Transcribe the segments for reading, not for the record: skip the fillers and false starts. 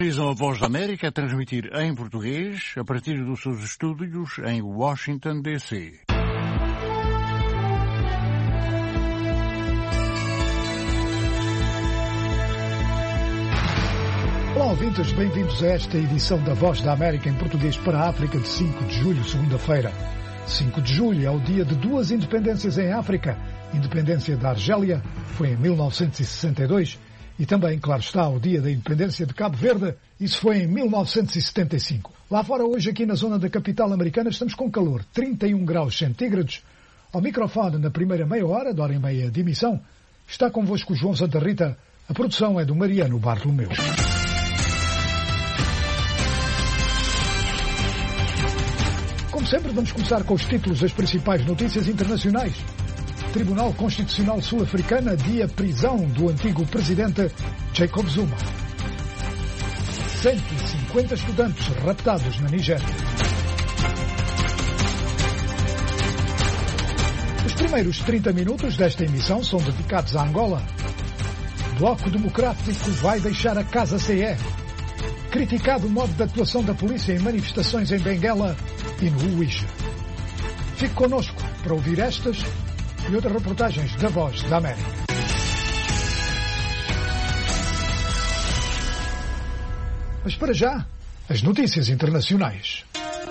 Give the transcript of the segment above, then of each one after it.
A Voz da América a transmitir em português a partir dos seus estúdios em Washington, D.C. Olá, ouvintes, bem-vindos a esta edição da Voz da América em português para a África de 5 de julho, segunda-feira. 5 de julho é o dia de duas independências em África. Independência da Argélia foi em 1962 e também, claro está, o dia da independência de Cabo Verde, isso foi em 1975. Lá fora, hoje, aqui na zona da capital americana, estamos com calor, 31 graus centígrados. Ao microfone, na primeira meia hora, de hora e meia de emissão, está convosco o João Santa Rita. A produção é do Mariano Bartolomeu. Como sempre, vamos começar com os títulos das principais notícias internacionais. Tribunal Constitucional Sul-Africano adia prisão do antigo presidente Jacob Zuma. 150 estudantes raptados na Nigéria. Os primeiros 30 minutos desta emissão são dedicados a Angola. Bloco Democrático vai deixar a Casa CE. Criticado o modo de atuação da polícia em manifestações em Benguela e no Uíge. Fique connosco para ouvir estas e outras reportagens da Voz da América. Mas para já, as notícias internacionais.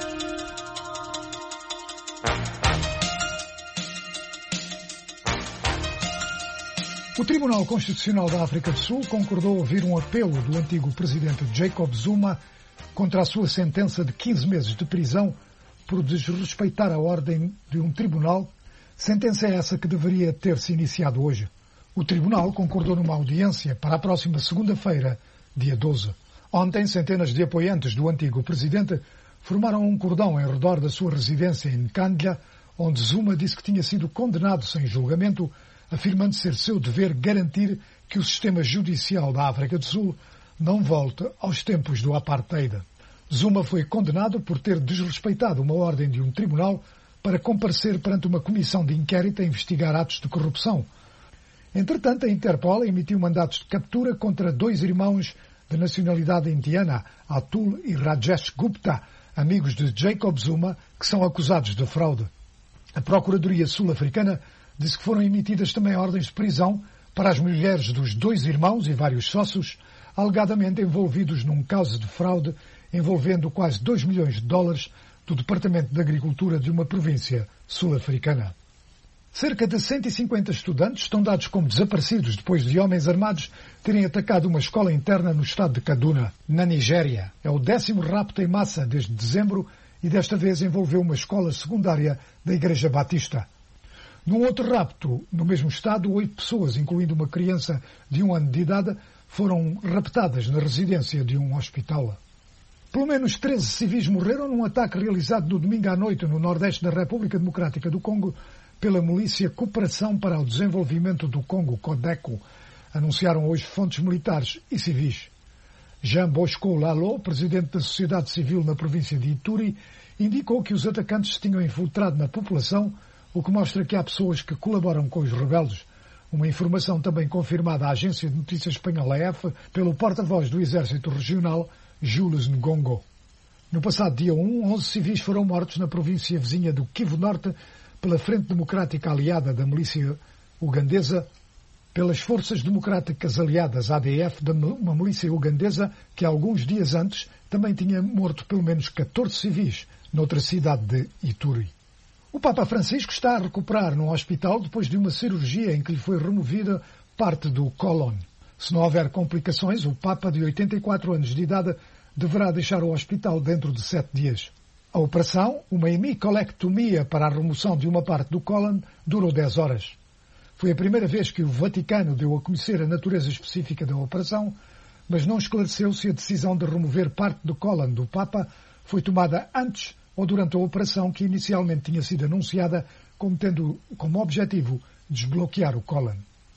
O Tribunal Constitucional da África do Sul concordou ouvir um apelo do antigo presidente Jacob Zuma contra a sua sentença de 15 meses de prisão por desrespeitar a ordem de um tribunal, sentença essa que deveria ter-se iniciado hoje. O tribunal concordou numa audiência para a próxima segunda-feira, dia 12. Ontem, centenas de apoiantes do antigo presidente formaram um cordão em redor da sua residência em Nkandla, onde Zuma disse que tinha sido condenado sem julgamento, afirmando ser seu dever garantir que o sistema judicial da África do Sul não volte aos tempos do apartheid. Zuma foi condenado por ter desrespeitado uma ordem de um tribunal para comparecer perante uma comissão de inquérito a investigar atos de corrupção. Entretanto, a Interpol emitiu mandatos de captura contra dois irmãos de nacionalidade indiana, Atul e Rajesh Gupta, amigos de Jacob Zuma, que são acusados de fraude. A Procuradoria Sul-Africana disse que foram emitidas também ordens de prisão para as mulheres dos dois irmãos e vários sócios, alegadamente envolvidos num caso de fraude envolvendo quase 2 milhões de dólares do Departamento de Agricultura de uma província sul-africana. Cerca de 150 estudantes estão dados como desaparecidos depois de homens armados terem atacado uma escola interna no estado de Kaduna, na Nigéria. É o 10º rapto em massa desde dezembro e desta vez envolveu uma escola secundária da Igreja Batista. Num outro rapto, no mesmo estado, 8 pessoas, incluindo uma criança de 1 ano de idade, foram raptadas na residência de um hospital. Pelo menos 13 civis morreram num ataque realizado no domingo à noite no nordeste da República Democrática do Congo pela milícia Cooperação para o Desenvolvimento do Congo, CODECO, anunciaram hoje fontes militares e civis. Jean Bosco Lalo, presidente da sociedade civil na província de Ituri, indicou que os atacantes se tinham infiltrado na população, o que mostra que há pessoas que colaboram com os rebeldes. Uma informação também confirmada à agência de notícias espanhola EF pelo porta-voz do Exército Regional, Jules Ngongo. No passado dia 1, 11 civis foram mortos na província vizinha do Kivu Norte pela Frente Democrática Aliada da milícia ugandesa, pelas Forças Democráticas Aliadas ADF, de uma milícia ugandesa que alguns dias antes também tinha morto pelo menos 14 civis noutra cidade de Ituri. O Papa Francisco está a recuperar num hospital depois de uma cirurgia em que lhe foi removida parte do cólon. Se não houver complicações, o Papa, de 84 anos de idade, deverá deixar o hospital dentro de 7 dias. A operação, uma hemicolectomia para a remoção de uma parte do cólon, durou 10 horas. Foi a primeira vez que o Vaticano deu a conhecer a natureza específica da operação, mas não esclareceu se a decisão de remover parte do cólon do Papa foi tomada antes ou durante a operação que inicialmente tinha sido anunciada como tendo como objetivo desbloquear o cólon.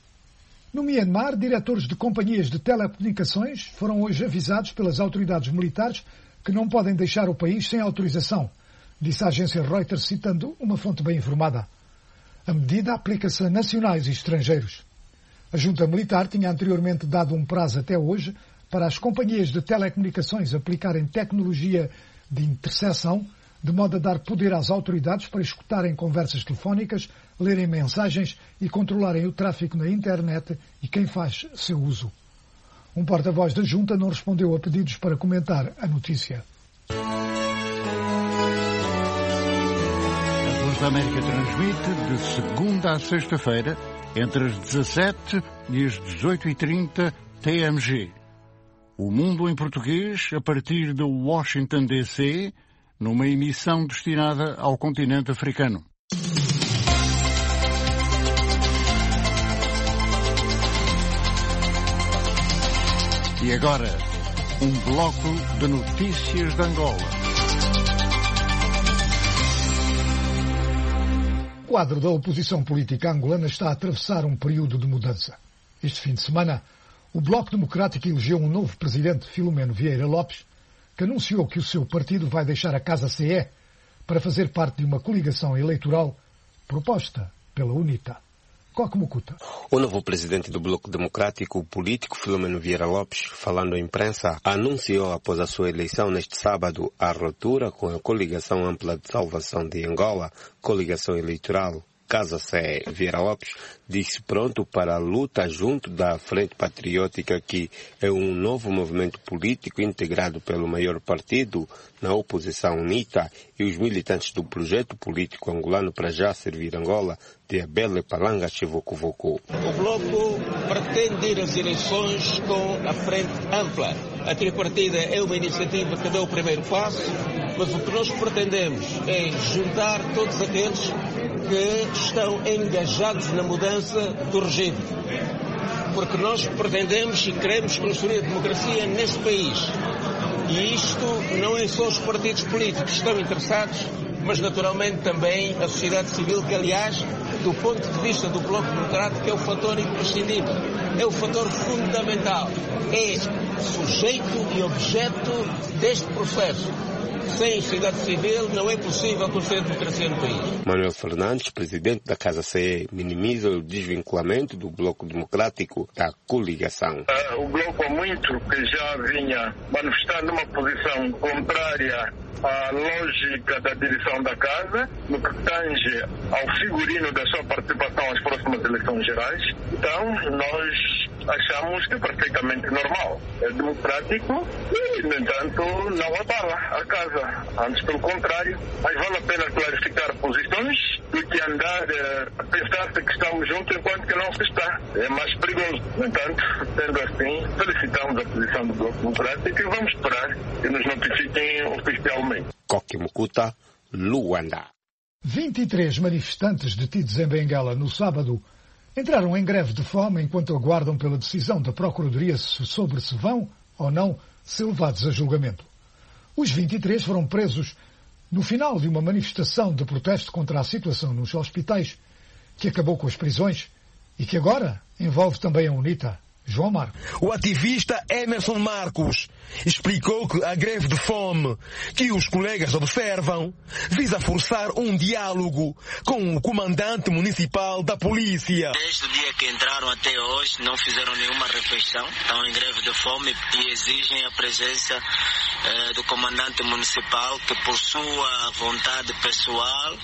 No Myanmar, diretores de companhias de telecomunicações foram hoje avisados pelas autoridades militares que não podem deixar o país sem autorização, disse a agência Reuters citando uma fonte bem informada. A medida aplica-se a nacionais e estrangeiros. A junta militar tinha anteriormente dado um prazo até hoje para as companhias de telecomunicações aplicarem tecnologia de interseção, de modo a dar poder às autoridades para escutarem conversas telefónicas, lerem mensagens e controlarem o tráfego na internet e quem faz seu uso. Um porta-voz da Junta não respondeu a pedidos para comentar a notícia. A Voz da América transmite de segunda a sexta-feira, entre as 17 e as 18h30 TMG. O Mundo em Português, a partir de Washington, D.C., numa emissão destinada ao continente africano. E agora, um bloco de notícias de Angola. O quadro da oposição política angolana está a atravessar um período de mudança. Este fim de semana, o Bloco Democrático elegeu um novo presidente, Filomeno Vieira Lopes, que anunciou que o seu partido vai deixar a Casa CE para fazer parte de uma coligação eleitoral proposta pela UNITA. Coque Mukuta. O novo presidente do Bloco Democrático, o político Filomeno Vieira Lopes, falando à imprensa, anunciou após a sua eleição neste sábado a ruptura com a Coligação Ampla de Salvação de Angola, coligação eleitoral Casa CE. Vieira Lopes disse pronto para a luta junto da Frente Patriótica, que é um novo movimento político integrado pelo maior partido na oposição UNITA e os militantes do projeto político angolano para já servir Angola, de Abel Palanga Chivoco-Voco. O Bloco pretende ir às eleições com a Frente Ampla. A tripartida é uma iniciativa que deu o primeiro passo, mas o que nós pretendemos é juntar todos aqueles que estão engajados na mudança do regime. Porque nós pretendemos e queremos construir a democracia neste país. E isto não é só os partidos políticos que estão interessados, mas naturalmente também a sociedade civil, que aliás, do ponto de vista do Bloco Democrático, é o fator imprescindível, é o fator fundamental, é sujeito e objeto deste processo. Sem sociedade civil não é possível construir a democracia no país. Manuel Fernandes, presidente da Casa CE, minimiza o desvinculamento do Bloco Democrático da coligação. O Bloco há muito que já vinha manifestando uma posição contrária à lógica da direção da Casa, no que tange ao figurino da sua participação às próximas eleições gerais. Então, nós achamos que é perfeitamente normal. É democrático e, no entanto, não abala a Casa. Antes, pelo contrário, mas vale a pena clarificar posições do que andar a pensar que estamos juntos enquanto que não se está. É mais perigoso. No entanto, sendo assim, felicitamos a posição do Bloco Democrático e vamos esperar que nos notifiquem oficialmente. Coque Mukuta, Luanda. 23 manifestantes detidos em Benguela no sábado entraram em greve de fome enquanto aguardam pela decisão da Procuradoria sobre se vão ou não ser levados a julgamento. Os 23 foram presos no final de uma manifestação de protesto contra a situação nos hospitais, que acabou com as prisões e que agora envolve também a UNITA. João Marcos. O ativista Emerson Marcos explicou que a greve de fome que os colegas observam visa forçar um diálogo com o comandante municipal da polícia. Desde o dia que entraram até hoje não fizeram nenhuma refeição, estão em greve de fome e exigem a presença do comandante municipal, que por sua vontade pessoal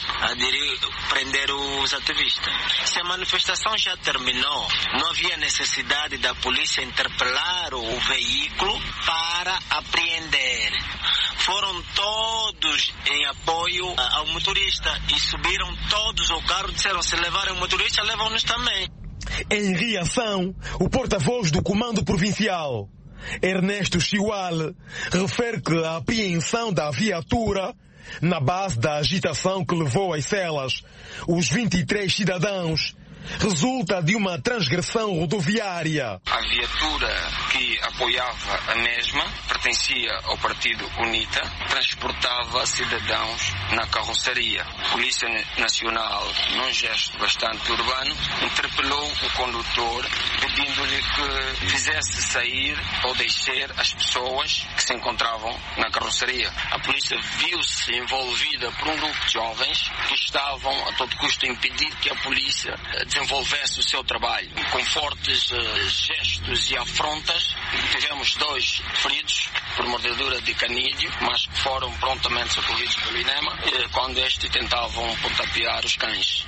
prender os ativistas. Se a manifestação já terminou, não havia necessidade da polícia interpelar o veículo para apreender. Foram todos em apoio ao motorista e subiram todos ao carro, disseram: se levarem o motorista, levam-nos também. Em reação, o porta-voz do Comando Provincial, Ernesto Chiuale, refere que a apreensão da viatura na base da agitação que levou às celas os 23 cidadãos resulta de uma transgressão rodoviária. A viatura que apoiava a mesma pertencia ao partido UNITA, transportava cidadãos na carroceria. A Polícia Nacional, num gesto bastante urbano, interpelou o condutor pedindo-lhe que fizesse sair ou descer as pessoas que se encontravam na carroceria. A polícia viu-se envolvida por um grupo de jovens que estavam a todo custo a impedir que a polícia desenvolvesse o seu trabalho. Com fortes gestos e afrontas, Tivemos 2 feridos por mordedura de canídeo, mas foram prontamente socorridos pelo INEMA quando estes tentavam pontapear os cães.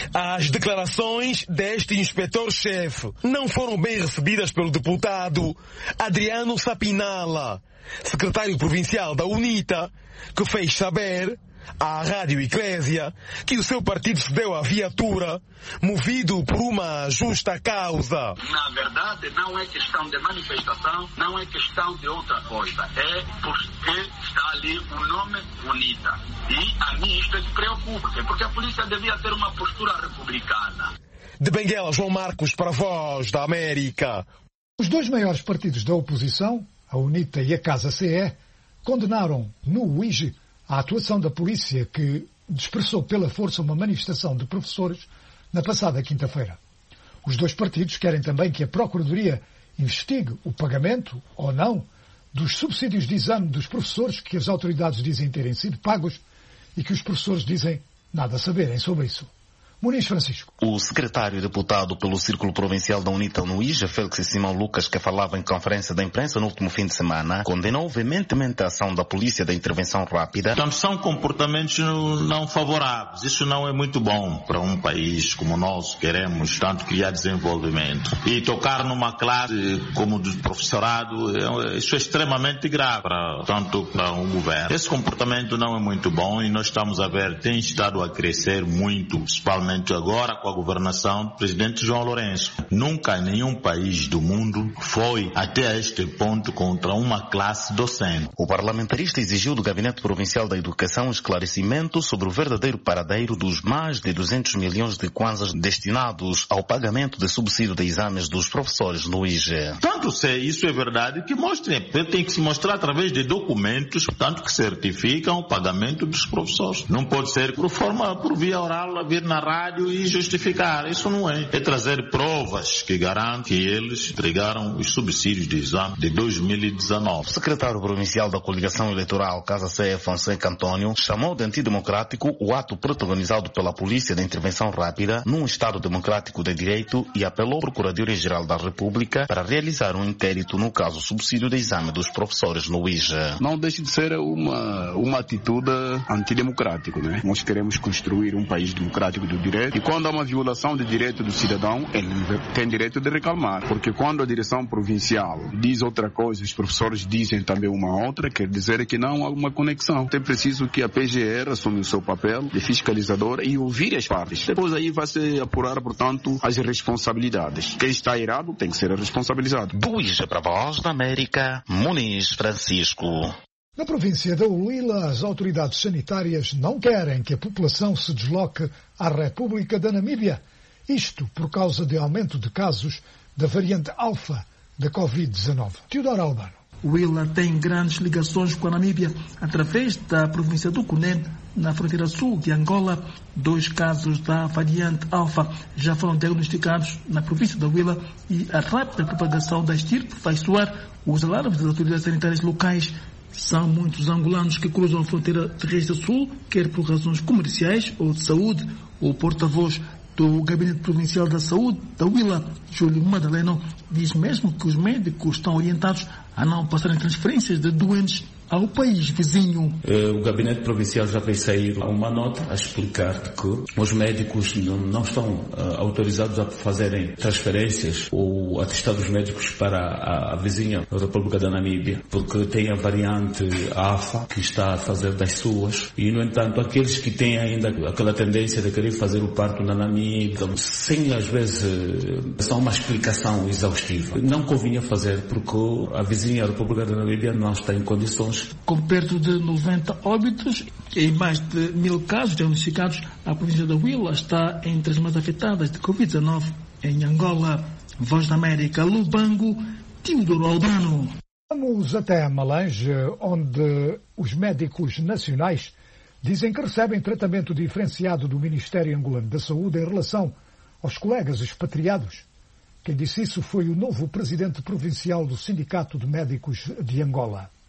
As declarações deste inspetor-chefe não foram bem recebidas pelo deputado Adriano Sapinala, secretário provincial da UNITA, que fez saber à Rádio Eclésia que o seu partido cedeu a viatura movido por uma justa causa. Na verdade, não é questão de manifestação, não é questão de outra coisa. É porque está ali o nome UNITA. E a mim isto é que preocupa, porque a polícia devia ter uma postura republicana. De Benguela, João Marcos para a Voz da América. Os 2 maiores partidos da oposição, a UNITA e a Casa CE, condenaram no UIGE a atuação da polícia que dispersou pela força uma manifestação de professores na passada quinta-feira. Os 2 partidos querem também que a Procuradoria investigue o pagamento, ou não, dos subsídios de exame dos professores que as autoridades dizem terem sido pagos e que os professores dizem nada saberem sobre isso. Muniz Francisco. O secretário deputado pelo Círculo Provincial da UNITA no IJA, Félix Simão Lucas, que falava em conferência da imprensa no último fim de semana, condenou veementemente a ação da polícia da intervenção rápida. Portanto, são comportamentos não favoráveis. Isso não é muito bom para um país como o nosso. Queremos tanto criar desenvolvimento. E tocar numa classe como do professorado, isso é extremamente grave, tanto para um governo. Esse comportamento não é muito bom e nós estamos a ver, tem estado a crescer muito, principalmente agora com a governação do presidente João Lourenço. Nunca em nenhum país do mundo foi até este ponto contra uma classe docente. O parlamentarista exigiu do Gabinete Provincial da Educação esclarecimento sobre o verdadeiro paradeiro dos mais de 200 milhões de kwanzas destinados ao pagamento de subsídio de exames dos professores no IJE. Tanto se isso é verdade, que mostrem. Tem que se mostrar através de documentos, portanto, que certificam o pagamento dos professores. Não pode ser por via oral, vir na rádio e justificar. Isso não é. É trazer provas que garantem que eles entregaram os subsídios de exame de 2019. O secretário provincial da coligação eleitoral, Casa CE, Fonseca Antônio, chamou de antidemocrático o ato protagonizado pela polícia de intervenção rápida num Estado democrático de direito e apelou à Procuradoria-Geral da República para realizar um inquérito no caso subsídio de exame dos professores no IJE. Não deixa de ser uma atitude antidemocrática, né? Nós queremos construir um país democrático do direito e quando há uma violação de direito do cidadão, ele tem direito de reclamar, porque quando a direção provincial diz outra coisa, os professores dizem também uma outra, quer dizer que não há uma conexão. É preciso que a PGR assume o seu papel de fiscalizadora e ouvir as partes. Depois aí vai se apurar, portanto, as responsabilidades. Quem está errado tem que ser responsabilizado. Do IJE para a Voz da América, Muniz Francisco. Na província da Huila, as autoridades sanitárias não querem que a população se desloque à República da Namíbia. Isto por causa de aumento de casos da variante alfa da Covid-19. Teodoro Albano. Huila tem grandes ligações com a Namíbia através da província do Cunene, na fronteira sul de Angola. 2 casos da variante alfa já foram diagnosticados na província da Huila e a rápida propagação da estirpe faz soar os alarmes das autoridades sanitárias locais. São muitos angolanos que cruzam a fronteira terrestre sul, quer por razões comerciais ou de saúde. O porta-voz do Gabinete Provincial da Saúde da Huila, Júlio Madaleno, diz mesmo que os médicos estão orientados a não passarem transferências de doentes ao país vizinho. O Gabinete Provincial já fez sair uma nota a explicar que os médicos não estão autorizados a fazerem transferências ou atestados médicos para a vizinha República da Namíbia, porque tem a variante alfa que está a fazer das suas e, no entanto, aqueles que têm ainda aquela tendência de querer fazer o parto na Namíbia, sem às vezes só uma explicação exaustiva, não convinha fazer porque a vizinha República da Namíbia não está em condições. Com perto de 90 óbitos e mais de 1000 casos diagnosticados, a província da Huila está entre as mais afetadas de Covid-19 em Angola. Voz da América, Lubango, Teodoro Albano. Vamos até Malange, onde os médicos nacionais dizem que recebem tratamento diferenciado do Ministério Angolano da Saúde em relação aos colegas expatriados. Quem disse isso foi o novo presidente provincial do Sindicato de Médicos de Angola.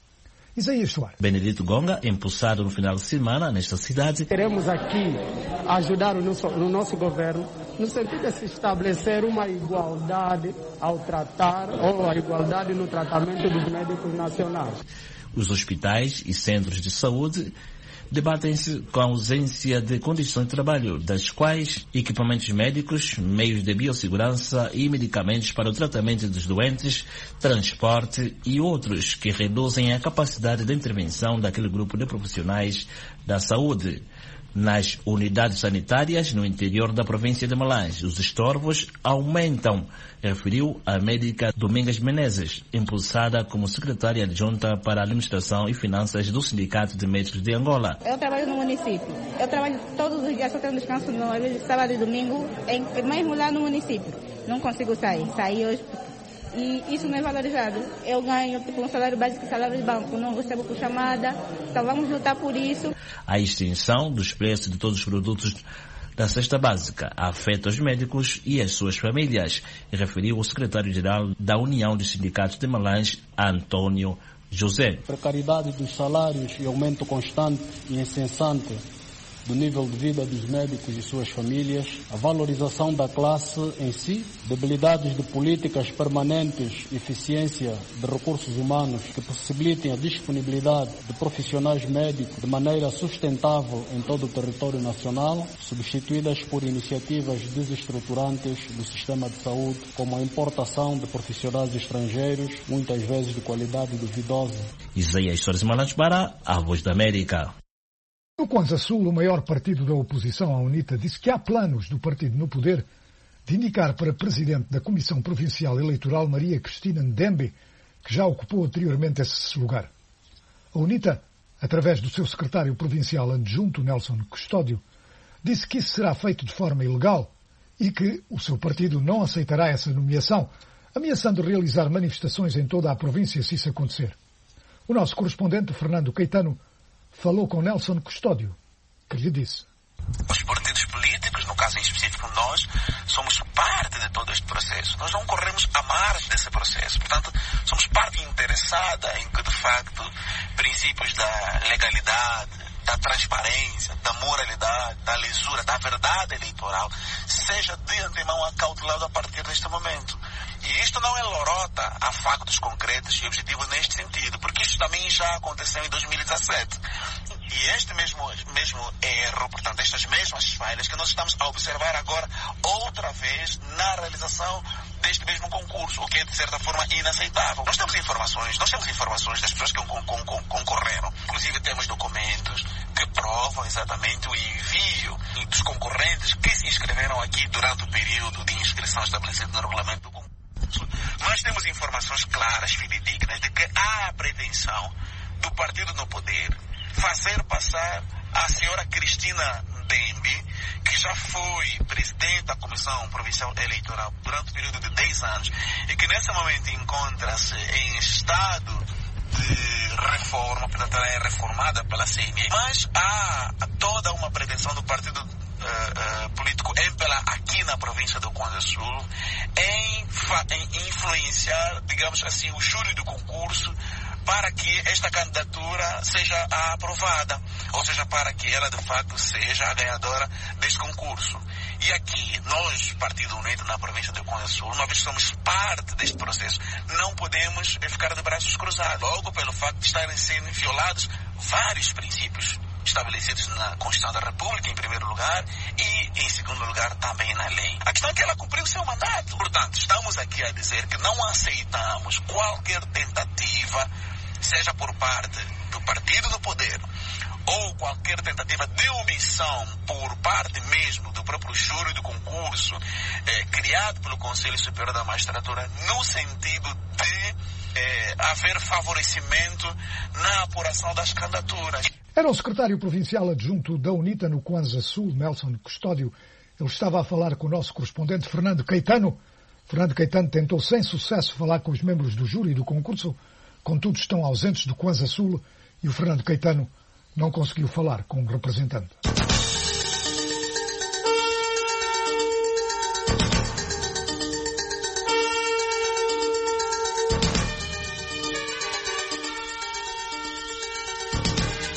Isaías Soares. Benedito Gonga, empossado no final de semana nesta cidade. Queremos aqui ajudar no nosso governo no sentido de se estabelecer uma igualdade ao tratar ou a igualdade no tratamento dos médicos nacionais. Os hospitais e centros de saúde debatem-se com a ausência de condições de trabalho, das quais equipamentos médicos, meios de biossegurança e medicamentos para o tratamento dos doentes, transporte e outros que reduzem a capacidade de intervenção daquele grupo de profissionais da saúde. Nas unidades sanitárias no interior da província de Malanje, os estorvos aumentam, referiu a médica Domingas Menezes, impulsada como secretária adjunta para a Administração e Finanças do Sindicato de Médicos de Angola. Eu trabalho no município. Eu trabalho todos os dias, só tenho descanso no sábado e domingo, mesmo lá no município. Não consigo sair hoje. E isso não é valorizado. Eu ganho um salário básico e salário de banco, não recebo por chamada, então vamos lutar por isso. A extinção dos preços de todos os produtos da cesta básica afeta os médicos e as suas famílias, referiu o secretário-geral da União dos Sindicatos de Malanje, Antônio José. Precariedade dos salários e aumento constante e incessante do nível de vida dos médicos e suas famílias, a valorização da classe em si, debilidades de políticas permanentes, eficiência de recursos humanos que possibilitem a disponibilidade de profissionais médicos de maneira sustentável em todo o território nacional, substituídas por iniciativas desestruturantes do sistema de saúde, como a importação de profissionais estrangeiros, muitas vezes de qualidade duvidosa. Isaías Soares Malanje para a Voz da América. No Kwanza Sul, o maior partido da oposição à UNITA disse que há planos do partido no poder de indicar para presidente da Comissão Provincial Eleitoral Maria Cristina Ndembe, que já ocupou anteriormente esse lugar. A UNITA, através do seu secretário provincial adjunto Nelson Custódio, disse que isso será feito de forma ilegal e que o seu partido não aceitará essa nomeação, ameaçando realizar manifestações em toda a província se isso acontecer. O nosso correspondente, Fernando Caetano, falou com Nelson Custódio, que lhe disse: os partidos políticos, no caso em específico nós, somos parte de todo este processo. Nós não corremos à margem desse processo. Portanto, somos parte interessada em que, de facto, princípios da legalidade, da transparência, da moralidade, da lisura, da verdade eleitoral, seja de antemão acautelado a partir deste momento. E isto não é lorota a factos concretos e objetivos neste sentido, porque isto também já aconteceu em 2017. E este mesmo erro, portanto, estas mesmas falhas que nós estamos a observar agora outra vez na realização deste mesmo concurso, o que é de certa forma inaceitável. Nós temos informações das pessoas que concorreram. Inclusive temos documentos que provam exatamente o envio dos concorrentes que se inscreveram aqui durante o período de inscrição estabelecido no regulamento do concurso. Nós temos informações claras, fidedignas, de que há a pretensão do partido no poder fazer passar a senhora Cristina Ndembe, que já foi presidente da Comissão Provincial Eleitoral durante o período de 10 anos e que nesse momento encontra-se em estado de reforma, portanto ela é reformada pela CNI, mas há toda uma pretensão do partido político MPLA aqui na província do Kwanza Sul em influenciar, digamos assim, o júri do concurso para que esta candidatura seja aprovada, ou seja, para que ela de facto seja a ganhadora deste concurso. E aqui, nós, Partido Unido na província do Kwanza Sul, uma vez que somos parte deste processo, não podemos ficar de braços cruzados, logo pelo facto de estarem sendo violados vários princípios estabelecidos na Constituição da República, em primeiro lugar, e, em segundo lugar, também na lei. A questão é que ela cumpriu o seu mandato. Portanto, estamos aqui a dizer que não aceitamos qualquer tentativa, seja por parte do partido do poder, ou qualquer tentativa de omissão por parte mesmo do próprio júri do concurso, criado pelo Conselho Superior da Magistratura, no sentido de haver favorecimento na apuração das candidaturas. Era o secretário provincial adjunto da UNITA no Kwanza Sul, Nelson Custódio. Ele estava a falar com o nosso correspondente Fernando Caetano. Fernando Caetano tentou sem sucesso falar com os membros do júri do concurso, contudo estão ausentes do Kwanza Sul e o Fernando Caetano não conseguiu falar com o representante.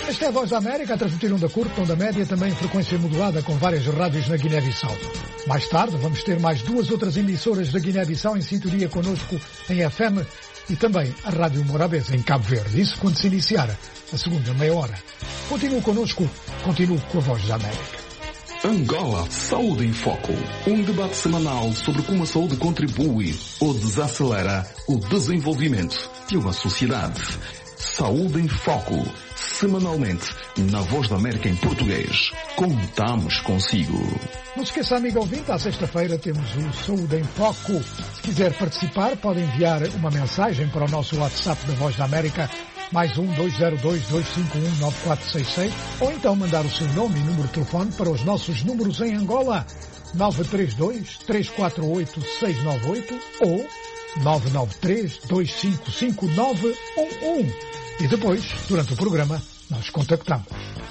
Esta é a Voz da América, a transmitir onda curta, onda média, também em frequência modulada com várias rádios na Guiné-Bissau. Mais tarde vamos ter mais 2 outras emissoras da Guiné-Bissau em sintonia connosco em FM e também a Rádio Morabeza em Cabo Verde. Isso quando se iniciar a segunda meia hora. Continue connosco, continue com a Voz da América. Angola Saúde em Foco. Um debate semanal sobre como a saúde contribui ou desacelera o desenvolvimento de uma sociedade. Saúde em Foco. Semanalmente, na Voz da América em português. Contamos consigo. Não se esqueça, amigo ouvinte, à sexta-feira temos o Saúde em Foco. Se quiser participar, pode enviar uma mensagem para o nosso WhatsApp da Voz da América, +1 202 251 9466, ou então mandar o seu nome e número de telefone para os nossos números em Angola, 932 348 698 ou 993 255 911. E depois, durante o programa, nós contactamos.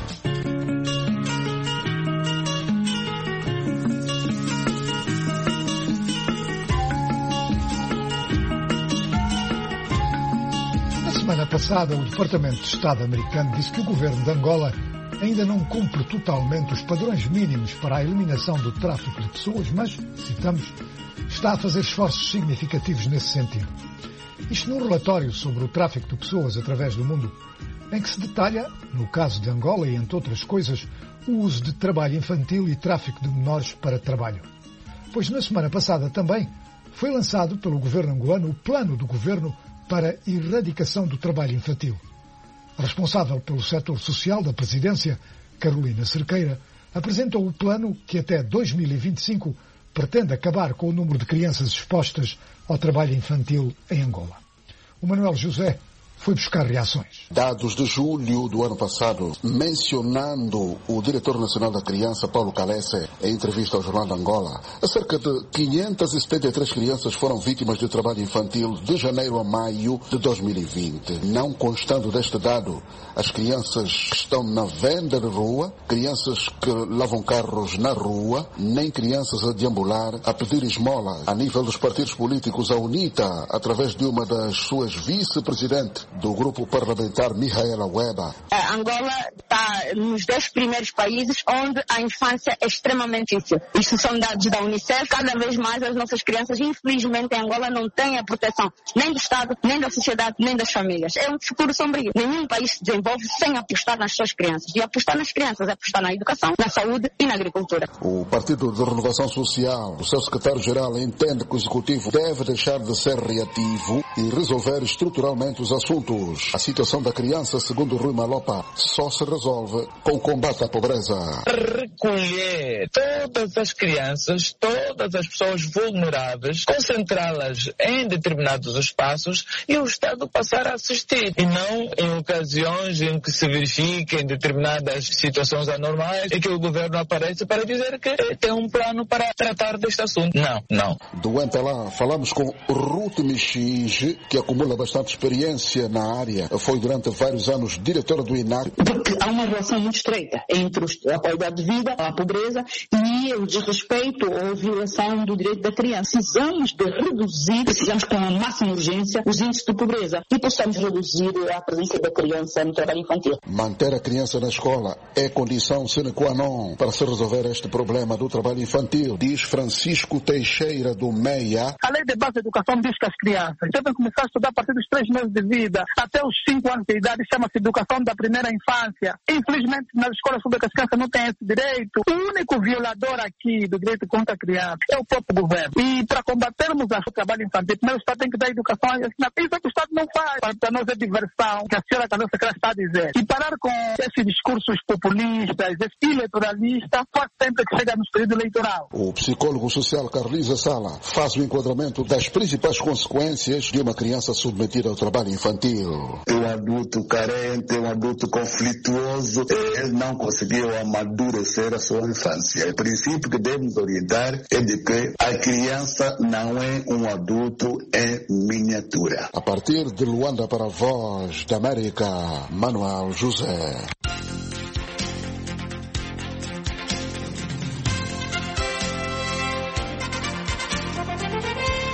Na semana passada, o Departamento de Estado americano disse que o governo de Angola ainda não cumpre totalmente os padrões mínimos para a eliminação do tráfico de pessoas, mas, citamos, está a fazer esforços significativos nesse sentido. Isto num relatório sobre o tráfico de pessoas através do mundo, em que se detalha, no caso de Angola e entre outras coisas, o uso de trabalho infantil e tráfico de menores para trabalho. Pois na semana passada também foi lançado pelo governo angolano o Plano do Governo para a Erradicação do Trabalho Infantil. A responsável pelo setor social da Presidência, Carolina Cerqueira, apresentou o plano que até 2025 pretende acabar com o número de crianças expostas ao trabalho infantil em Angola. O Manuel José foi buscar reações. Dados de julho do ano passado, mencionando o diretor nacional da criança, Paulo Calesse, em entrevista ao Jornal de Angola, cerca de 573 crianças foram vítimas de trabalho infantil de janeiro a maio de 2020. Não constando deste dado, as crianças que estão na venda de rua, crianças que lavam carros na rua, nem crianças a deambular, a pedir esmola. A nível dos partidos políticos, a UNITA, através de uma das suas vice-presidentes do grupo parlamentar, Mihaela Weba. Angola está nos 10 primeiros países onde a infância é extremamente difícil. Isso são dados da Unicef. Cada vez mais as nossas crianças, infelizmente, em Angola não têm a proteção nem do Estado, nem da sociedade, nem das famílias. É um futuro sombrio. Nenhum país se desenvolve sem apostar nas suas crianças. E apostar nas crianças é apostar na educação, na saúde e na agricultura. O Partido de Renovação Social, o seu secretário-geral, entende que o Executivo deve deixar de ser reativo e resolver estruturalmente os assuntos. A situação da criança, segundo Rui Malopa, só se resolve com o combate à pobreza. Recolher todas as crianças, todas as pessoas vulneráveis, concentrá-las em determinados espaços e o Estado passar a assistir. E não em ocasiões em que se verifiquem determinadas situações anormais e que o governo aparece para dizer que tem um plano para tratar deste assunto. Não. Doente lá, falamos com Ruth Michinge, que acumula bastante experiência na área, foi durante vários anos diretora do INAC. Porque há uma relação muito estreita entre a qualidade de vida, a pobreza e o desrespeito ou violação do direito da criança. Precisamos com a máxima urgência os índices de pobreza e possamos reduzir a presença da criança no trabalho infantil. Manter a criança na escola é condição sine qua non para se resolver este problema do trabalho infantil, diz Francisco Teixeira do MEIA. A lei de base de educação diz que as crianças devem começar a estudar a partir dos 3 meses de vida até os 5 anos de idade, chama-se educação da primeira infância. Infelizmente, nas escolas públicas, as crianças não têm esse direito. O único violador aqui do direito contra a criança é o próprio governo. E para combatermos o trabalho infantil, primeiro o Estado tem que dar educação e ensinação. Isso é que o Estado não faz. Para nós é diversão, que a senhora Carolina Cerqueira está a dizer. E parar com esses discursos populistas, eleitoralistas, faz sempre que chega no período eleitoral. O psicólogo social Carlisa Sala faz o enquadramento das principais consequências de uma criança submetida ao trabalho infantil. Um adulto carente, um adulto conflituoso, ele não conseguiu amadurecer a sua infância. O princípio que devemos orientar é de que a criança não é um adulto em miniatura. A partir de Luanda para a Voz da América, Manuel José.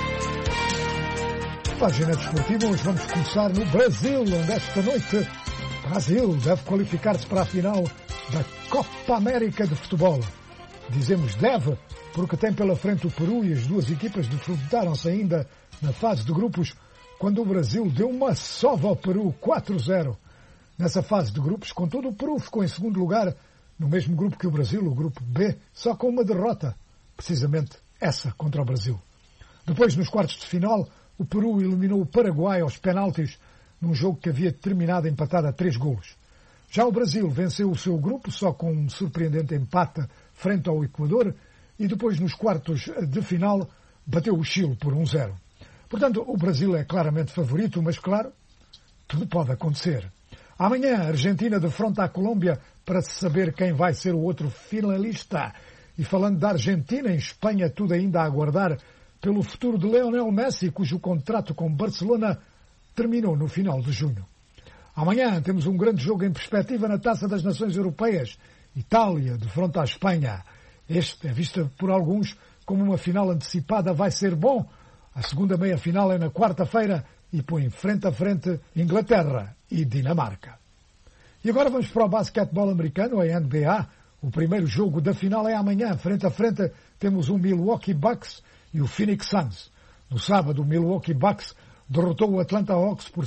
Página desportiva, hoje vamos começar no Brasil, onde esta noite Brasil deve qualificar-se para a final da Copa América de Futebol. Dizemos deve, porque tem pela frente o Peru e as duas equipas defrontaram-se ainda na fase de grupos, quando o Brasil deu uma sova ao Peru, 4-0. Nessa fase de grupos, contudo, o Peru ficou em segundo lugar, no mesmo grupo que o Brasil, o grupo B, só com uma derrota, precisamente essa contra o Brasil. Depois, nos quartos de final, o Peru eliminou o Paraguai aos penaltis, num jogo que havia terminado empatado a 3 golos. Já o Brasil venceu o seu grupo, só com um surpreendente empate frente ao Equador, e depois, nos quartos de final, bateu o Chile por 1-0. Portanto, o Brasil é claramente favorito, mas, claro, tudo pode acontecer. Amanhã, a Argentina defronta a Colômbia para se saber quem vai ser o outro finalista. E falando da Argentina, em Espanha, tudo ainda a aguardar pelo futuro de Lionel Messi, cujo contrato com Barcelona terminou no final de junho. Amanhã temos um grande jogo em perspectiva na Taça das Nações Europeias. Itália defronta a Espanha. Este é visto por alguns como uma final antecipada, vai ser bom. A segunda meia-final é na quarta-feira e põe frente a frente Inglaterra e Dinamarca. E agora vamos para o basquetebol americano, a NBA. O primeiro jogo da final é amanhã. Frente a frente temos o Milwaukee Bucks e o Phoenix Suns. No sábado, o Milwaukee Bucks derrotou o Atlanta Hawks por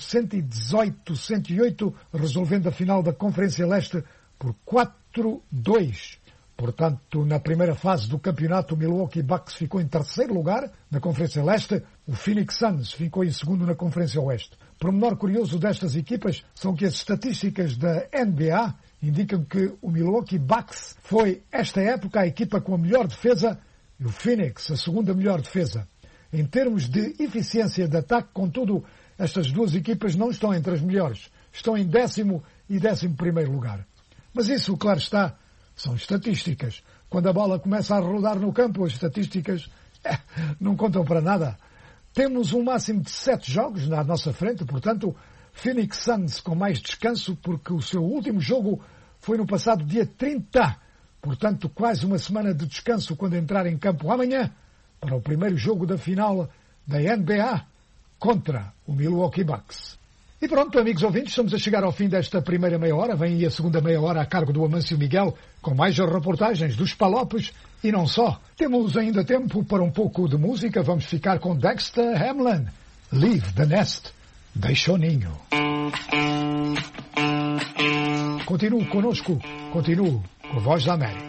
118-108, resolvendo a final da Conferência Leste por 4-2. Portanto, na primeira fase do campeonato, o Milwaukee Bucks ficou em terceiro lugar na Conferência Leste, o Phoenix Suns ficou em segundo na Conferência Oeste. Pormenor curioso destas equipas são que as estatísticas da NBA indicam que o Milwaukee Bucks foi, esta época, a equipa com a melhor defesa e o Phoenix a segunda melhor defesa. Em termos de eficiência de ataque, contudo, estas duas equipas não estão entre as melhores. Estão em 10º e 11º lugar. Mas isso, claro está, são estatísticas. Quando a bola começa a rodar no campo, as estatísticas não contam para nada. Temos um máximo de 7 jogos na nossa frente, portanto, Phoenix Suns com mais descanso, porque o seu último jogo foi no passado dia 30. Portanto, quase uma semana de descanso quando entrar em campo amanhã para o primeiro jogo da final da NBA contra o Milwaukee Bucks. E pronto, amigos ouvintes, estamos a chegar ao fim desta primeira meia hora. Vem aí a segunda meia hora a cargo do Amâncio Miguel, com mais reportagens dos Palopes e não só. Temos ainda tempo para um pouco de música. Vamos ficar com Dexter Hamlin. Leave the Nest. Deixa o ninho. Continue conosco. Continue com a Voz da América.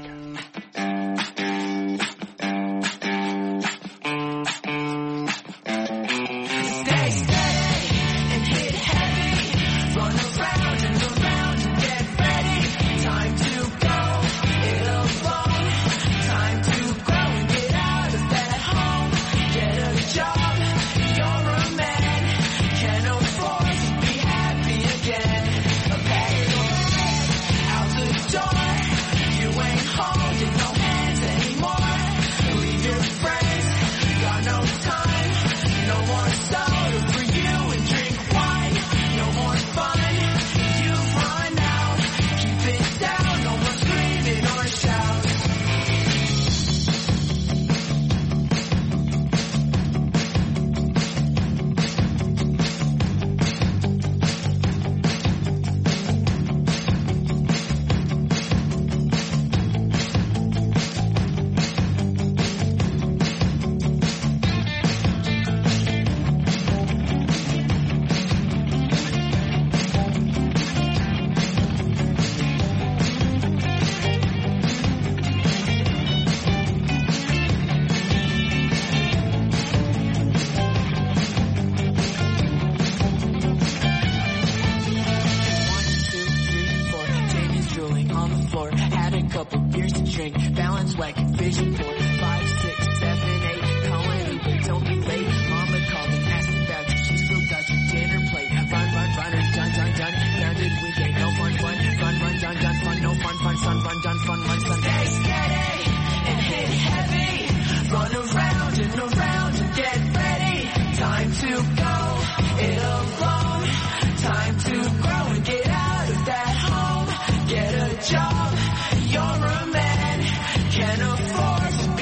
Job, you're a man, can't afford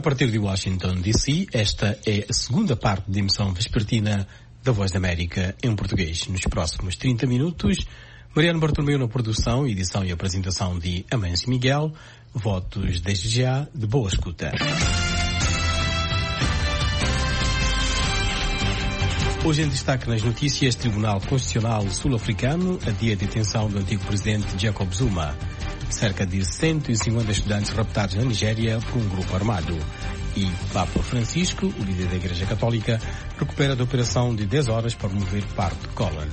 partir de Washington, D.C., esta é a segunda parte da emissão vespertina da Voz da América em português. Nos próximos 30 minutos, Mariano Bartolomeu na produção, edição e apresentação de Amâncio Miguel. Votos desde já de boa escuta. Hoje em destaque nas notícias, Tribunal Constitucional Sul-Africano adia a detenção do antigo presidente Jacob Zuma. Cerca de 150 estudantes raptados na Nigéria por um grupo armado. E Papa Francisco, o líder da Igreja Católica, recupera da operação de 10 horas para remover parte de cólon.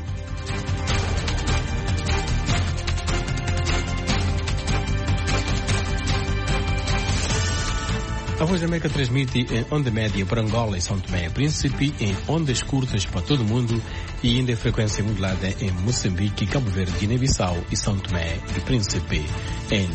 A Voz da América transmite em onda média para Angola e São Tomé e Príncipe, em ondas curtas para todo o mundo e ainda em frequência modulada em Moçambique, Cabo Verde, Guiné-Bissau e São Tomé e Príncipe. Em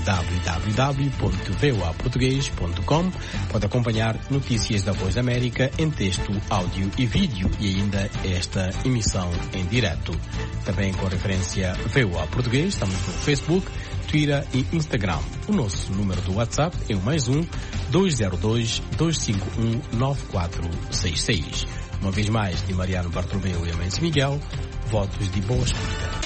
www.voaportugues.com pode acompanhar notícias da Voz da América em texto, áudio e vídeo e ainda esta emissão em direto. Também com a referência VOA Português, estamos no Facebook, Twitter e Instagram. O nosso número do WhatsApp é o +1 202 251 9466. Uma vez mais, de Mariano Bartolomeu e Amâncio Miguel, votos de boa escuta.